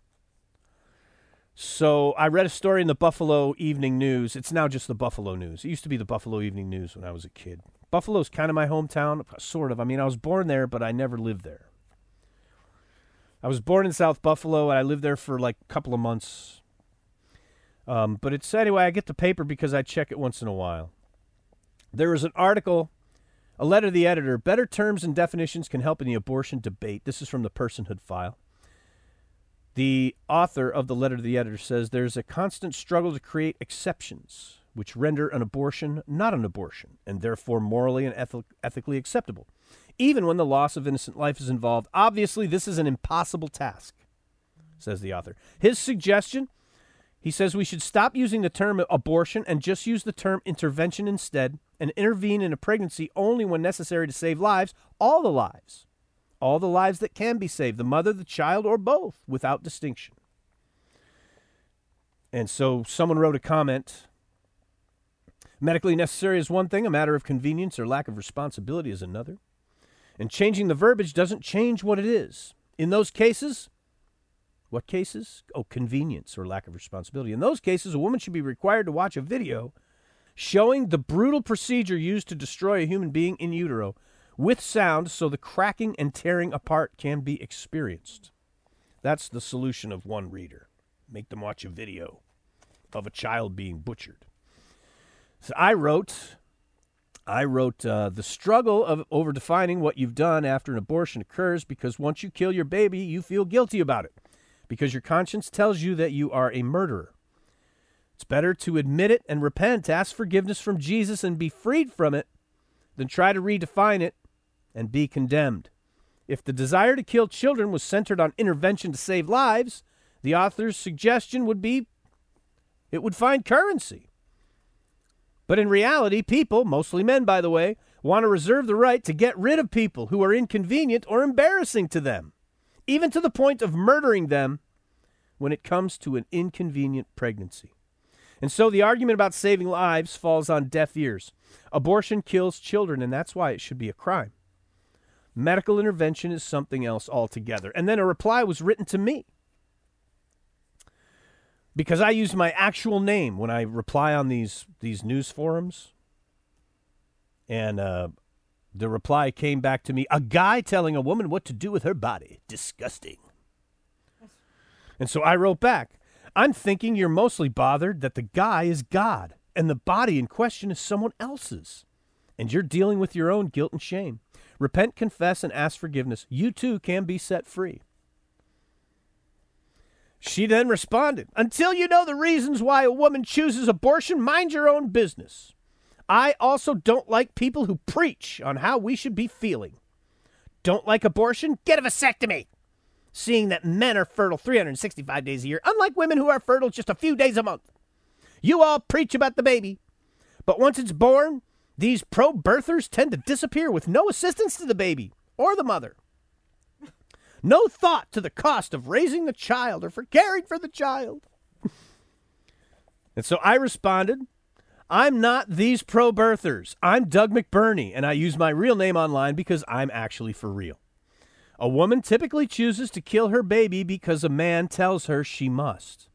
So I read a story in the Buffalo Evening News. It's now just the Buffalo News. It used to be the Buffalo Evening News when I was a kid. Buffalo's kind of my hometown, sort of. I mean, I was born there, but I never lived there. I was born in South Buffalo, and I lived there for like a couple of months. But it's, anyway, I get the paper because I check it once in a while. There was an article, a letter to the editor, better terms and definitions can help in the abortion debate. This is from the Personhood File. The author of the letter to the editor says there's a constant struggle to create exceptions which render an abortion not an abortion and therefore morally and ethically acceptable, even when the loss of innocent life is involved. Obviously, this is an impossible task, says the author. His suggestion, he says we should stop using the term abortion and just use the term intervention instead and intervene in a pregnancy only when necessary to save lives, all the lives that can be saved, the mother, the child, or both, without distinction. And so someone wrote a comment. Medically necessary is one thing, a matter of convenience or lack of responsibility is another. And changing the verbiage doesn't change what it is. In those cases, what cases? Oh, convenience or lack of responsibility. In those cases, a woman should be required to watch a video showing the brutal procedure used to destroy a human being in utero with sound so the cracking and tearing apart can be experienced. That's the solution of one reader. Make them watch a video of a child being butchered. So I wrote the struggle of over defining what you've done after an abortion occurs because once you kill your baby, you feel guilty about it because your conscience tells you that you are a murderer. It's better to admit it and repent, ask forgiveness from Jesus and be freed from it than try to redefine it and be condemned. If the desire to kill children was centered on intervention to save lives, the author's suggestion would be it would find currency. But in reality, people, mostly men by the way, want to reserve the right to get rid of people who are inconvenient or embarrassing to them, even to the point of murdering them when it comes to an inconvenient pregnancy. And so the argument about saving lives falls on deaf ears. Abortion kills children, and that's why it should be a crime. Medical intervention is something else altogether. And then a reply was written to me, because I use my actual name when I reply on these news forums. And the reply came back to me, a guy telling a woman what to do with her body. Disgusting. And so I wrote back, I'm thinking you're mostly bothered that the guy is God and the body in question is someone else's. And you're dealing with your own guilt and shame. Repent, confess, and ask forgiveness. You too can be set free. She then responded, until you know the reasons why a woman chooses abortion, mind your own business. I also don't like people who preach on how we should be feeling. Don't like abortion? Get a vasectomy. Seeing that men are fertile 365 days a year, unlike women who are fertile just a few days a month. You all preach about the baby, but once it's born, these pro-birthers tend to disappear with no assistance to the baby or the mother. No thought to the cost of raising the child or for caring for the child. And so I responded, I'm not these pro-birthers. I'm Doug McBurney, and I use my real name online because I'm actually for real. A woman typically chooses to kill her baby because a man tells her she must.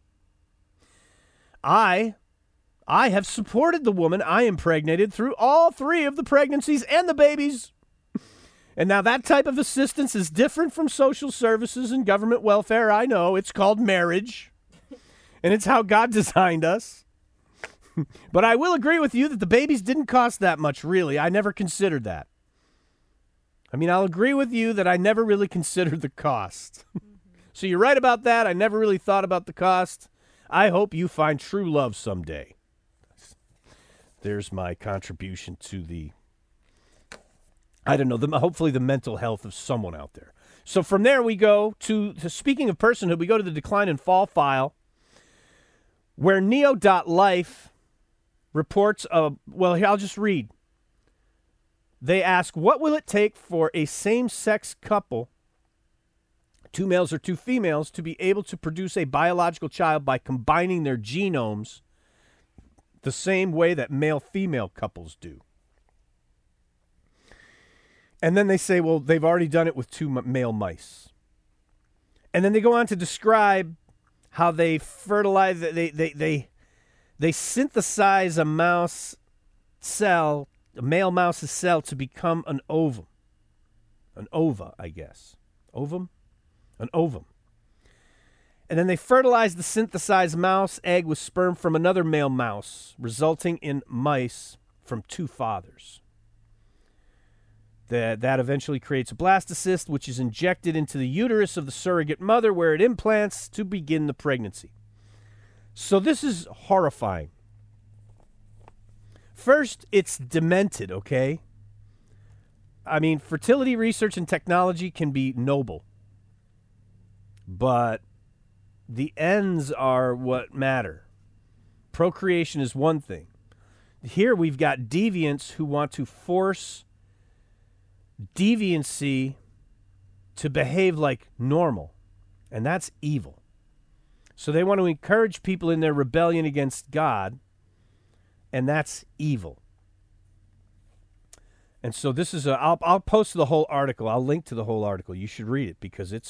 I have supported the woman I impregnated through all 3 of the pregnancies and the babies. And now that type of assistance is different from social services and government welfare. I know, it's called marriage, and it's how God designed us. But I will agree with you that the babies didn't cost that much, really. I never considered that. I mean, I'll agree with you that I never really considered the cost. So you're right about that. I never really thought about the cost. I hope you find true love someday. There's my contribution to the, I don't know, hopefully the mental health of someone out there. So from there we go to speaking of personhood, we go to the decline and fall file, where Neo.life reports, well, here, I'll just read. They ask, what will it take for a same-sex couple, 2 males or 2 females, to be able to produce a biological child by combining their genomes the same way that male-female couples do? And then they say, well, they've already done it with 2 male mice. And then they go on to describe how they fertilize, they synthesize a mouse cell a male mouse's cell to become an ovum. An ova, I guess. Ovum? An ovum. And then they fertilize the synthesized mouse egg with sperm from another male mouse, resulting in mice from two fathers. That eventually creates a blastocyst, which is injected into the uterus of the surrogate mother, where it implants to begin the pregnancy. So this is horrifying. First, it's demented, okay? I mean, fertility research and technology can be noble, but the ends are what matter. Procreation is one thing. Here we've got deviants who want to force deviancy to behave like normal, and that's evil. So they want to encourage people in their rebellion against God, and that's evil. And so this is I'll post the whole article. I'll link to the whole article. You should read it because it's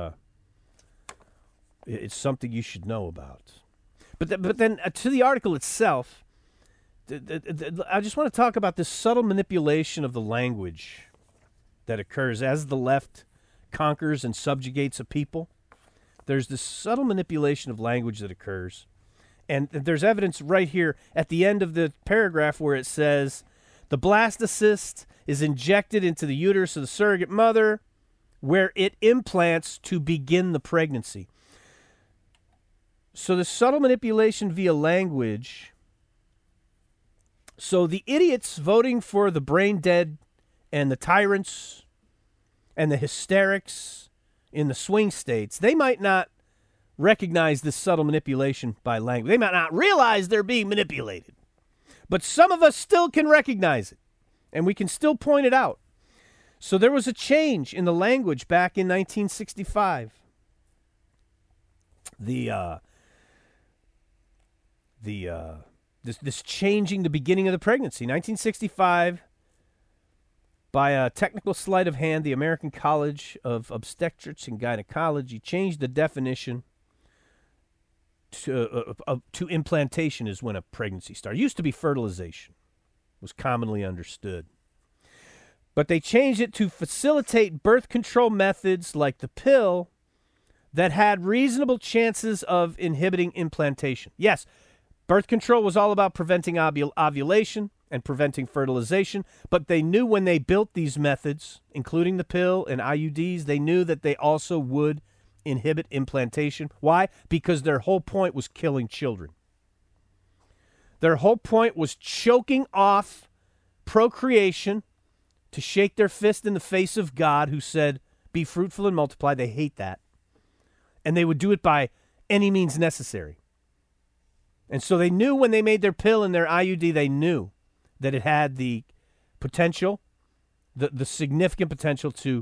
something you should know about. But then to the article itself, I just want to talk about this subtle manipulation of the language that occurs as the left conquers and subjugates a people. There's this subtle manipulation of language that occurs. And there's evidence right here at the end of the paragraph where it says, the blastocyst is injected into the uterus of the surrogate mother, where it implants to begin the pregnancy. So the subtle manipulation via language. So the idiots voting for the brain dead and the tyrants and the hysterics in the swing states, they might not recognize this subtle manipulation by language. They might not realize they're being manipulated. But some of us still can recognize it, and we can still point it out. So there was a change in the language back in 1965. This changing the beginning of the pregnancy. 1965, by a technical sleight of hand, the American College of Obstetrics and Gynecology changed the definition to implantation is when a pregnancy starts. It used to be fertilization. It was commonly understood. But they changed it to facilitate birth control methods like the pill that had reasonable chances of inhibiting implantation. Yes, birth control was all about preventing ovulation and preventing fertilization, but they knew when they built these methods, including the pill and IUDs, they knew that they also would inhibit implantation. Why? Because their whole point was killing children. Their whole point was choking off procreation to shake their fist in the face of God, who said, be fruitful and multiply. They hate that. And they would do it by any means necessary. And so they knew when they made their pill and their IUD, they knew that it had the potential, the significant potential to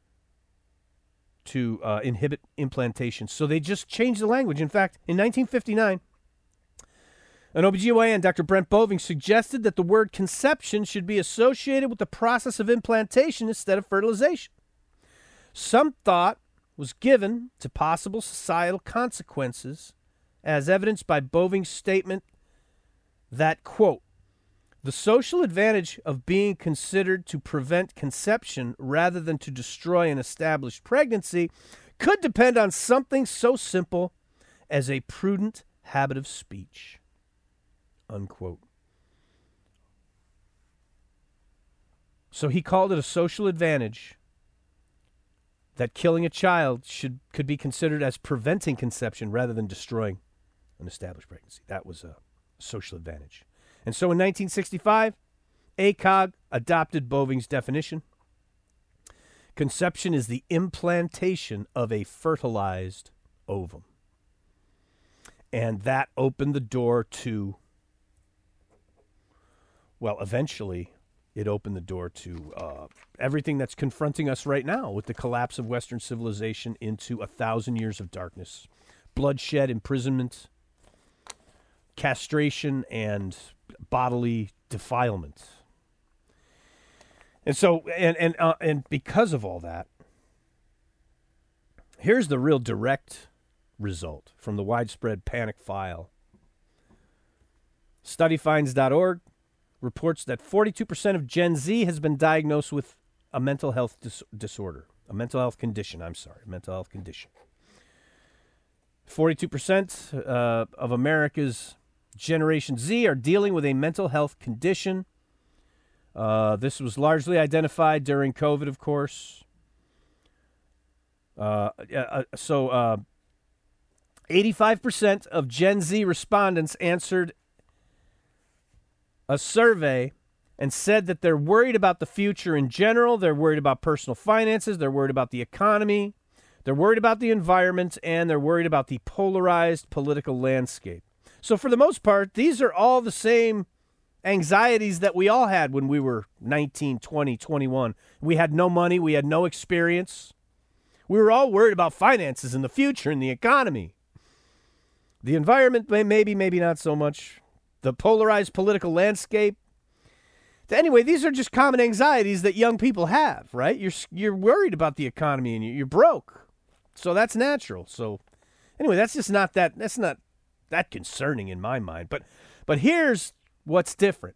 inhibit implantation. So they just changed the language. In fact, in 1959, an OBGYN, Dr. Brent Boving, suggested that the word conception should be associated with the process of implantation instead of fertilization. Some thought was given to possible societal consequences, as evidenced by Boving's statement that, quote, the social advantage of being considered to prevent conception rather than to destroy an established pregnancy could depend on something so simple as a prudent habit of speech, unquote. So he called it a social advantage that killing a child could be considered as preventing conception rather than destroying an established pregnancy. That was a social advantage. And so in 1965, ACOG adopted Boving's definition. Conception is the implantation of a fertilized ovum. And that opened the door to, well, eventually it opened the door to everything that's confronting us right now with the collapse of Western civilization into 1,000 years of darkness, bloodshed, imprisonment, castration, and bodily defilement. And so, and because of all that, here's the real direct result from the widespread panic file. Studyfinds.org, reports that 42% of Gen Z has been diagnosed with a mental health disorder, a mental health condition. 42% of America's Generation Z are dealing with a mental health condition. This was largely identified during COVID, of course. 85% of Gen Z respondents answered a survey and said that they're worried about the future in general. They're worried about personal finances. They're worried about the economy. They're worried about the environment, and they're worried about the polarized political landscape. So for the most part, these are all the same anxieties that we all had when we were 19, 20, 21. We had no money. We had no experience. We were all worried about finances and the future and the economy. The environment, maybe not so much. The polarized political landscape. Anyway, these are just common anxieties that young people have, right? You're worried about the economy and you're broke. So that's natural. So anyway, that's not that concerning in my mind. But here's what's different.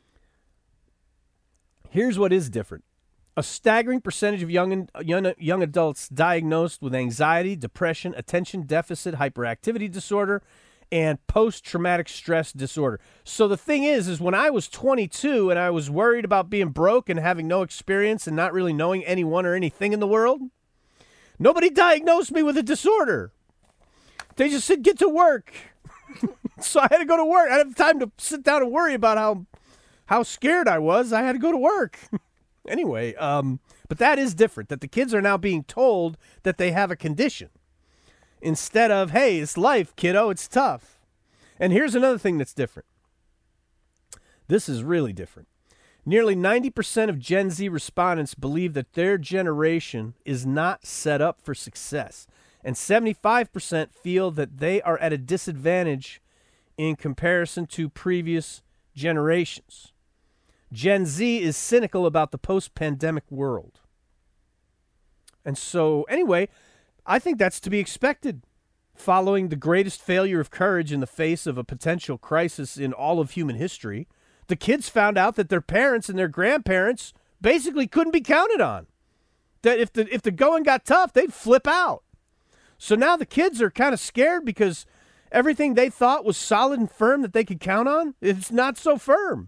Here's what is different. A staggering percentage of young adults diagnosed with anxiety, depression, attention deficit hyperactivity disorder, and post-traumatic stress disorder. So the thing is when I was 22 and I was worried about being broke and having no experience and not really knowing anyone or anything in the world, nobody diagnosed me with a disorder. They just said, get to work. So I had to go to work. I didn't have time to sit down and worry about how scared I was. I had to go to work. Anyway, but that is different, that the kids are now being told that they have a condition instead of, hey, it's life, kiddo, it's tough. And here's another thing that's different. This is really different. Nearly 90% of Gen Z respondents believe that their generation is not set up for success, and 75% feel that they are at a disadvantage in comparison to previous generations. Gen Z is cynical about the post-pandemic world. And so, anyway, I think that's to be expected. Following the greatest failure of courage in the face of a potential crisis in all of human history, the kids found out that their parents and their grandparents basically couldn't be counted on. That if the going got tough, they'd flip out. So now the kids are kind of scared because everything they thought was solid and firm that they could count on, it's not so firm.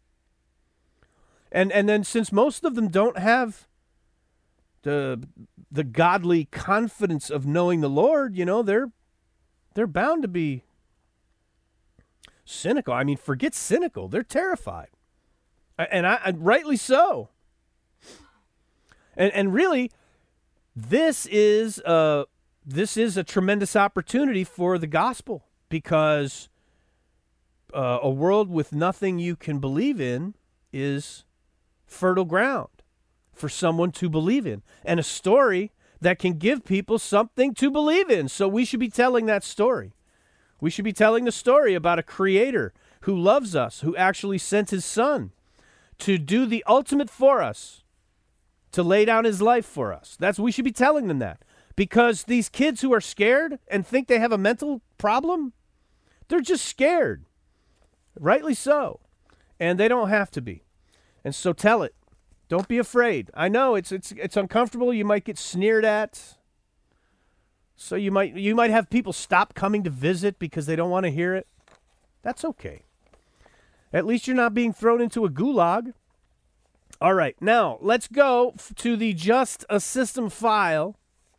And then since most of them don't have the godly confidence of knowing the Lord, they're bound to be cynical. I mean, forget cynical. They're terrified. And I rightly so. And really, this is a tremendous opportunity for the gospel, because a world with nothing you can believe in is fertile ground for someone to believe in, and a story that can give people something to believe in. So we should be telling that story. We should be telling the story about a creator who loves us, who actually sent his son to do the ultimate for us, to lay down his life for us. We should be telling them that, because these kids who are scared and think they have a mental problem, they're just scared. Rightly so. And they don't have to be. And so tell it. Don't be afraid. I know it's uncomfortable. You might get sneered at. So you might have people stop coming to visit because they don't want to hear it. That's okay. At least you're not being thrown into a gulag. All right, now let's go to the Just a System file,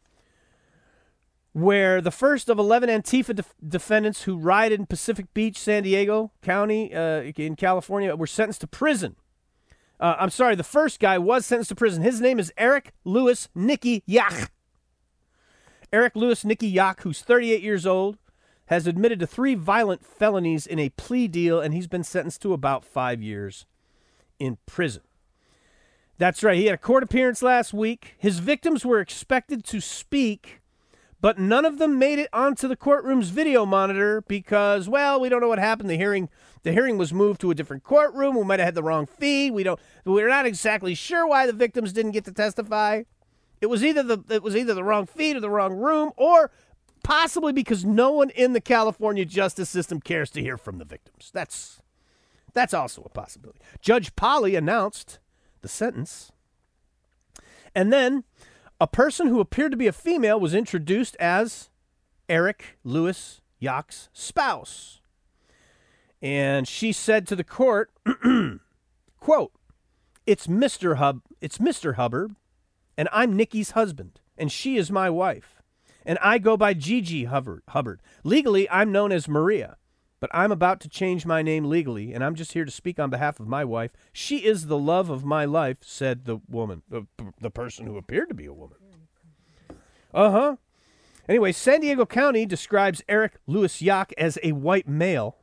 where the first of 11 Antifa defendants who rioted in Pacific Beach, San Diego County in California were sentenced to prison. The first guy was sentenced to prison. His name is Eric Louis Nicky Yach. Eric Louis Nicky Yach, who's 38 years old, has admitted to 3 violent felonies in a plea deal, and he's been sentenced to about 5 years in prison. That's right. He had a court appearance last week. His victims were expected to speak, but none of them made it onto the courtroom's video monitor because, well, we don't know what happened. The hearing was moved to a different courtroom. We might have had the wrong feed. We're not exactly sure why the victims didn't get to testify. It was either the wrong feed or the wrong room, or possibly because no one in the California justice system cares to hear from the victims. That's also a possibility. Judge Polly announced the sentence. And then a person who appeared to be a female was introduced as Eric Louis Yach's spouse. And she said to the court, quote, it's Mr. Hubbard, and I'm Nikki's husband, and she is my wife. And I go by Gigi Hubbard. Legally, I'm known as Maria, but I'm about to change my name legally, and I'm just here to speak on behalf of my wife. She is the love of my life, said the woman, the person who appeared to be a woman. Uh-huh. Anyway, San Diego County describes Eric Louis Yach as a white male.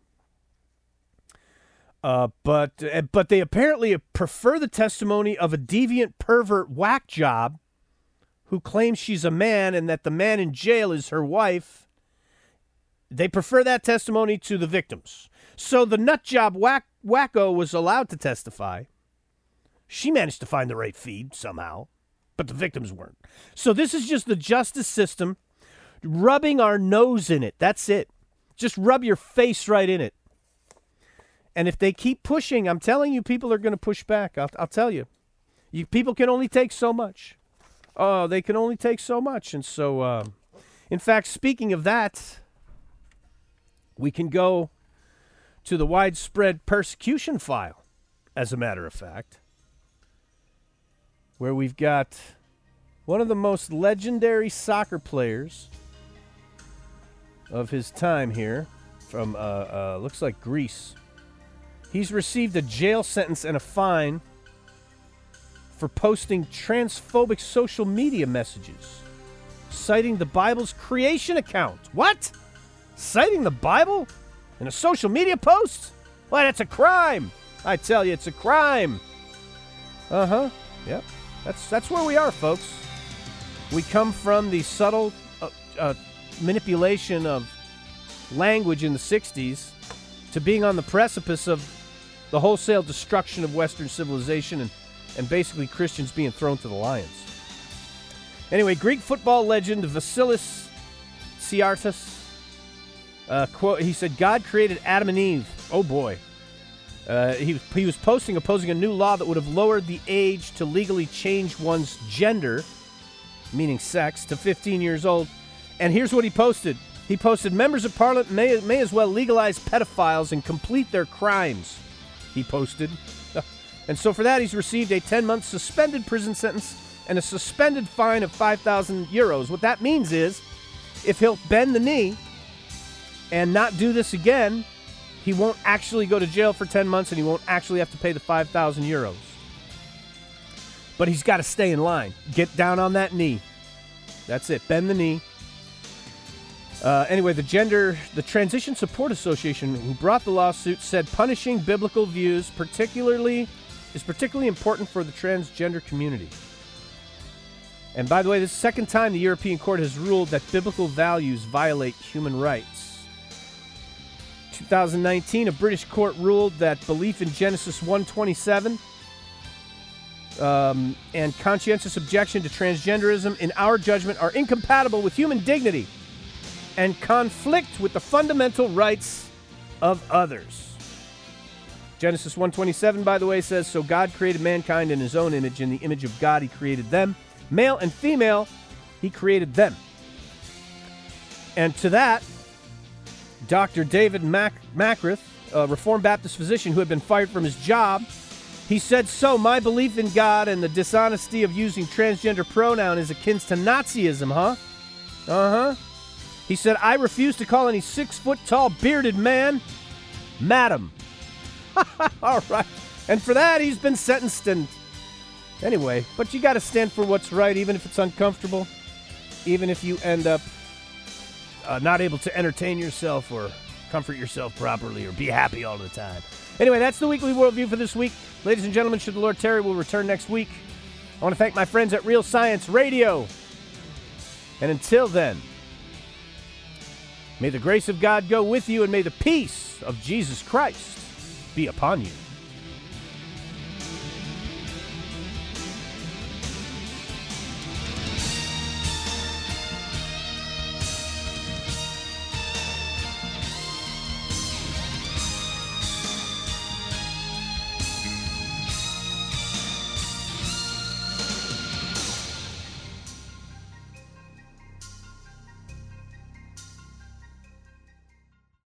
But they apparently prefer the testimony of a deviant pervert whack job who claims she's a man and that the man in jail is her wife. They prefer that testimony to the victims. So the nut job wacko was allowed to testify. She managed to find the right feed somehow, but the victims weren't. So this is just the justice system rubbing our nose in it. That's it. Just rub your face right in it. And if they keep pushing, I'm telling you, people are going to push back. I'll tell you. People can only take so much. Oh, they can only take so much. And so, in fact, speaking of that, we can go to the widespread persecution file, as a matter of fact, where we've got one of the most legendary soccer players of his time here from, looks like Greece. He's received a jail sentence and a fine for posting transphobic social media messages, citing the Bible's creation account. What? Citing the Bible in a social media post? Why, that's a crime. I tell you, it's a crime. Uh-huh. Yep. That's where we are, folks. We come from the subtle manipulation of language in the 60s to being on the precipice of the wholesale destruction of Western civilization and basically Christians being thrown to the lions. Anyway, Greek football legend Vasilis Tsiartas, quote, he said, God created Adam and Eve. Oh, boy. He was opposing a new law that would have lowered the age to legally change one's gender, meaning sex, to 15 years old. And here's what he posted. He posted, members of parliament may as well legalize pedophiles and complete their crimes. He posted. And so for that, he's received a 10-month suspended prison sentence and a suspended fine of 5,000 euros. What that means is, if he'll bend the knee and not do this again, he won't actually go to jail for 10 months and he won't actually have to pay the 5,000 euros. But he's got to stay in line. Get down on that knee. That's it. Bend the knee. Anyway, the Transition Support Association, who brought the lawsuit, said punishing biblical views is particularly important for the transgender community. And by the way, this is the second time the European Court has ruled that biblical values violate human rights. 2019, a British court ruled that belief in Genesis 1:27 and conscientious objection to transgenderism, in our judgment, are incompatible with human dignity and conflict with the fundamental rights of others. Genesis 1:27, by the way, says, so God created mankind in his own image. In the image of God, he created them. Male and female, he created them. And to that, Dr. David Macrith, a Reformed Baptist physician who had been fired from his job, he said, so my belief in God and the dishonesty of using transgender pronoun is akin to Nazism, huh? Uh-huh. He said, I refuse to call any 6-foot-tall bearded man madam. All right. And for that, he's been sentenced. And anyway, but you got to stand for what's right, even if it's uncomfortable, even if you end up not able to entertain yourself or comfort yourself properly or be happy all the time. Anyway, that's the Weekly Worldview for this week. Ladies and gentlemen, should the Lord tarry, we'll return next week. I want to thank my friends at Real Science Radio. And until then, may the grace of God go with you, and may the peace of Jesus Christ be upon you.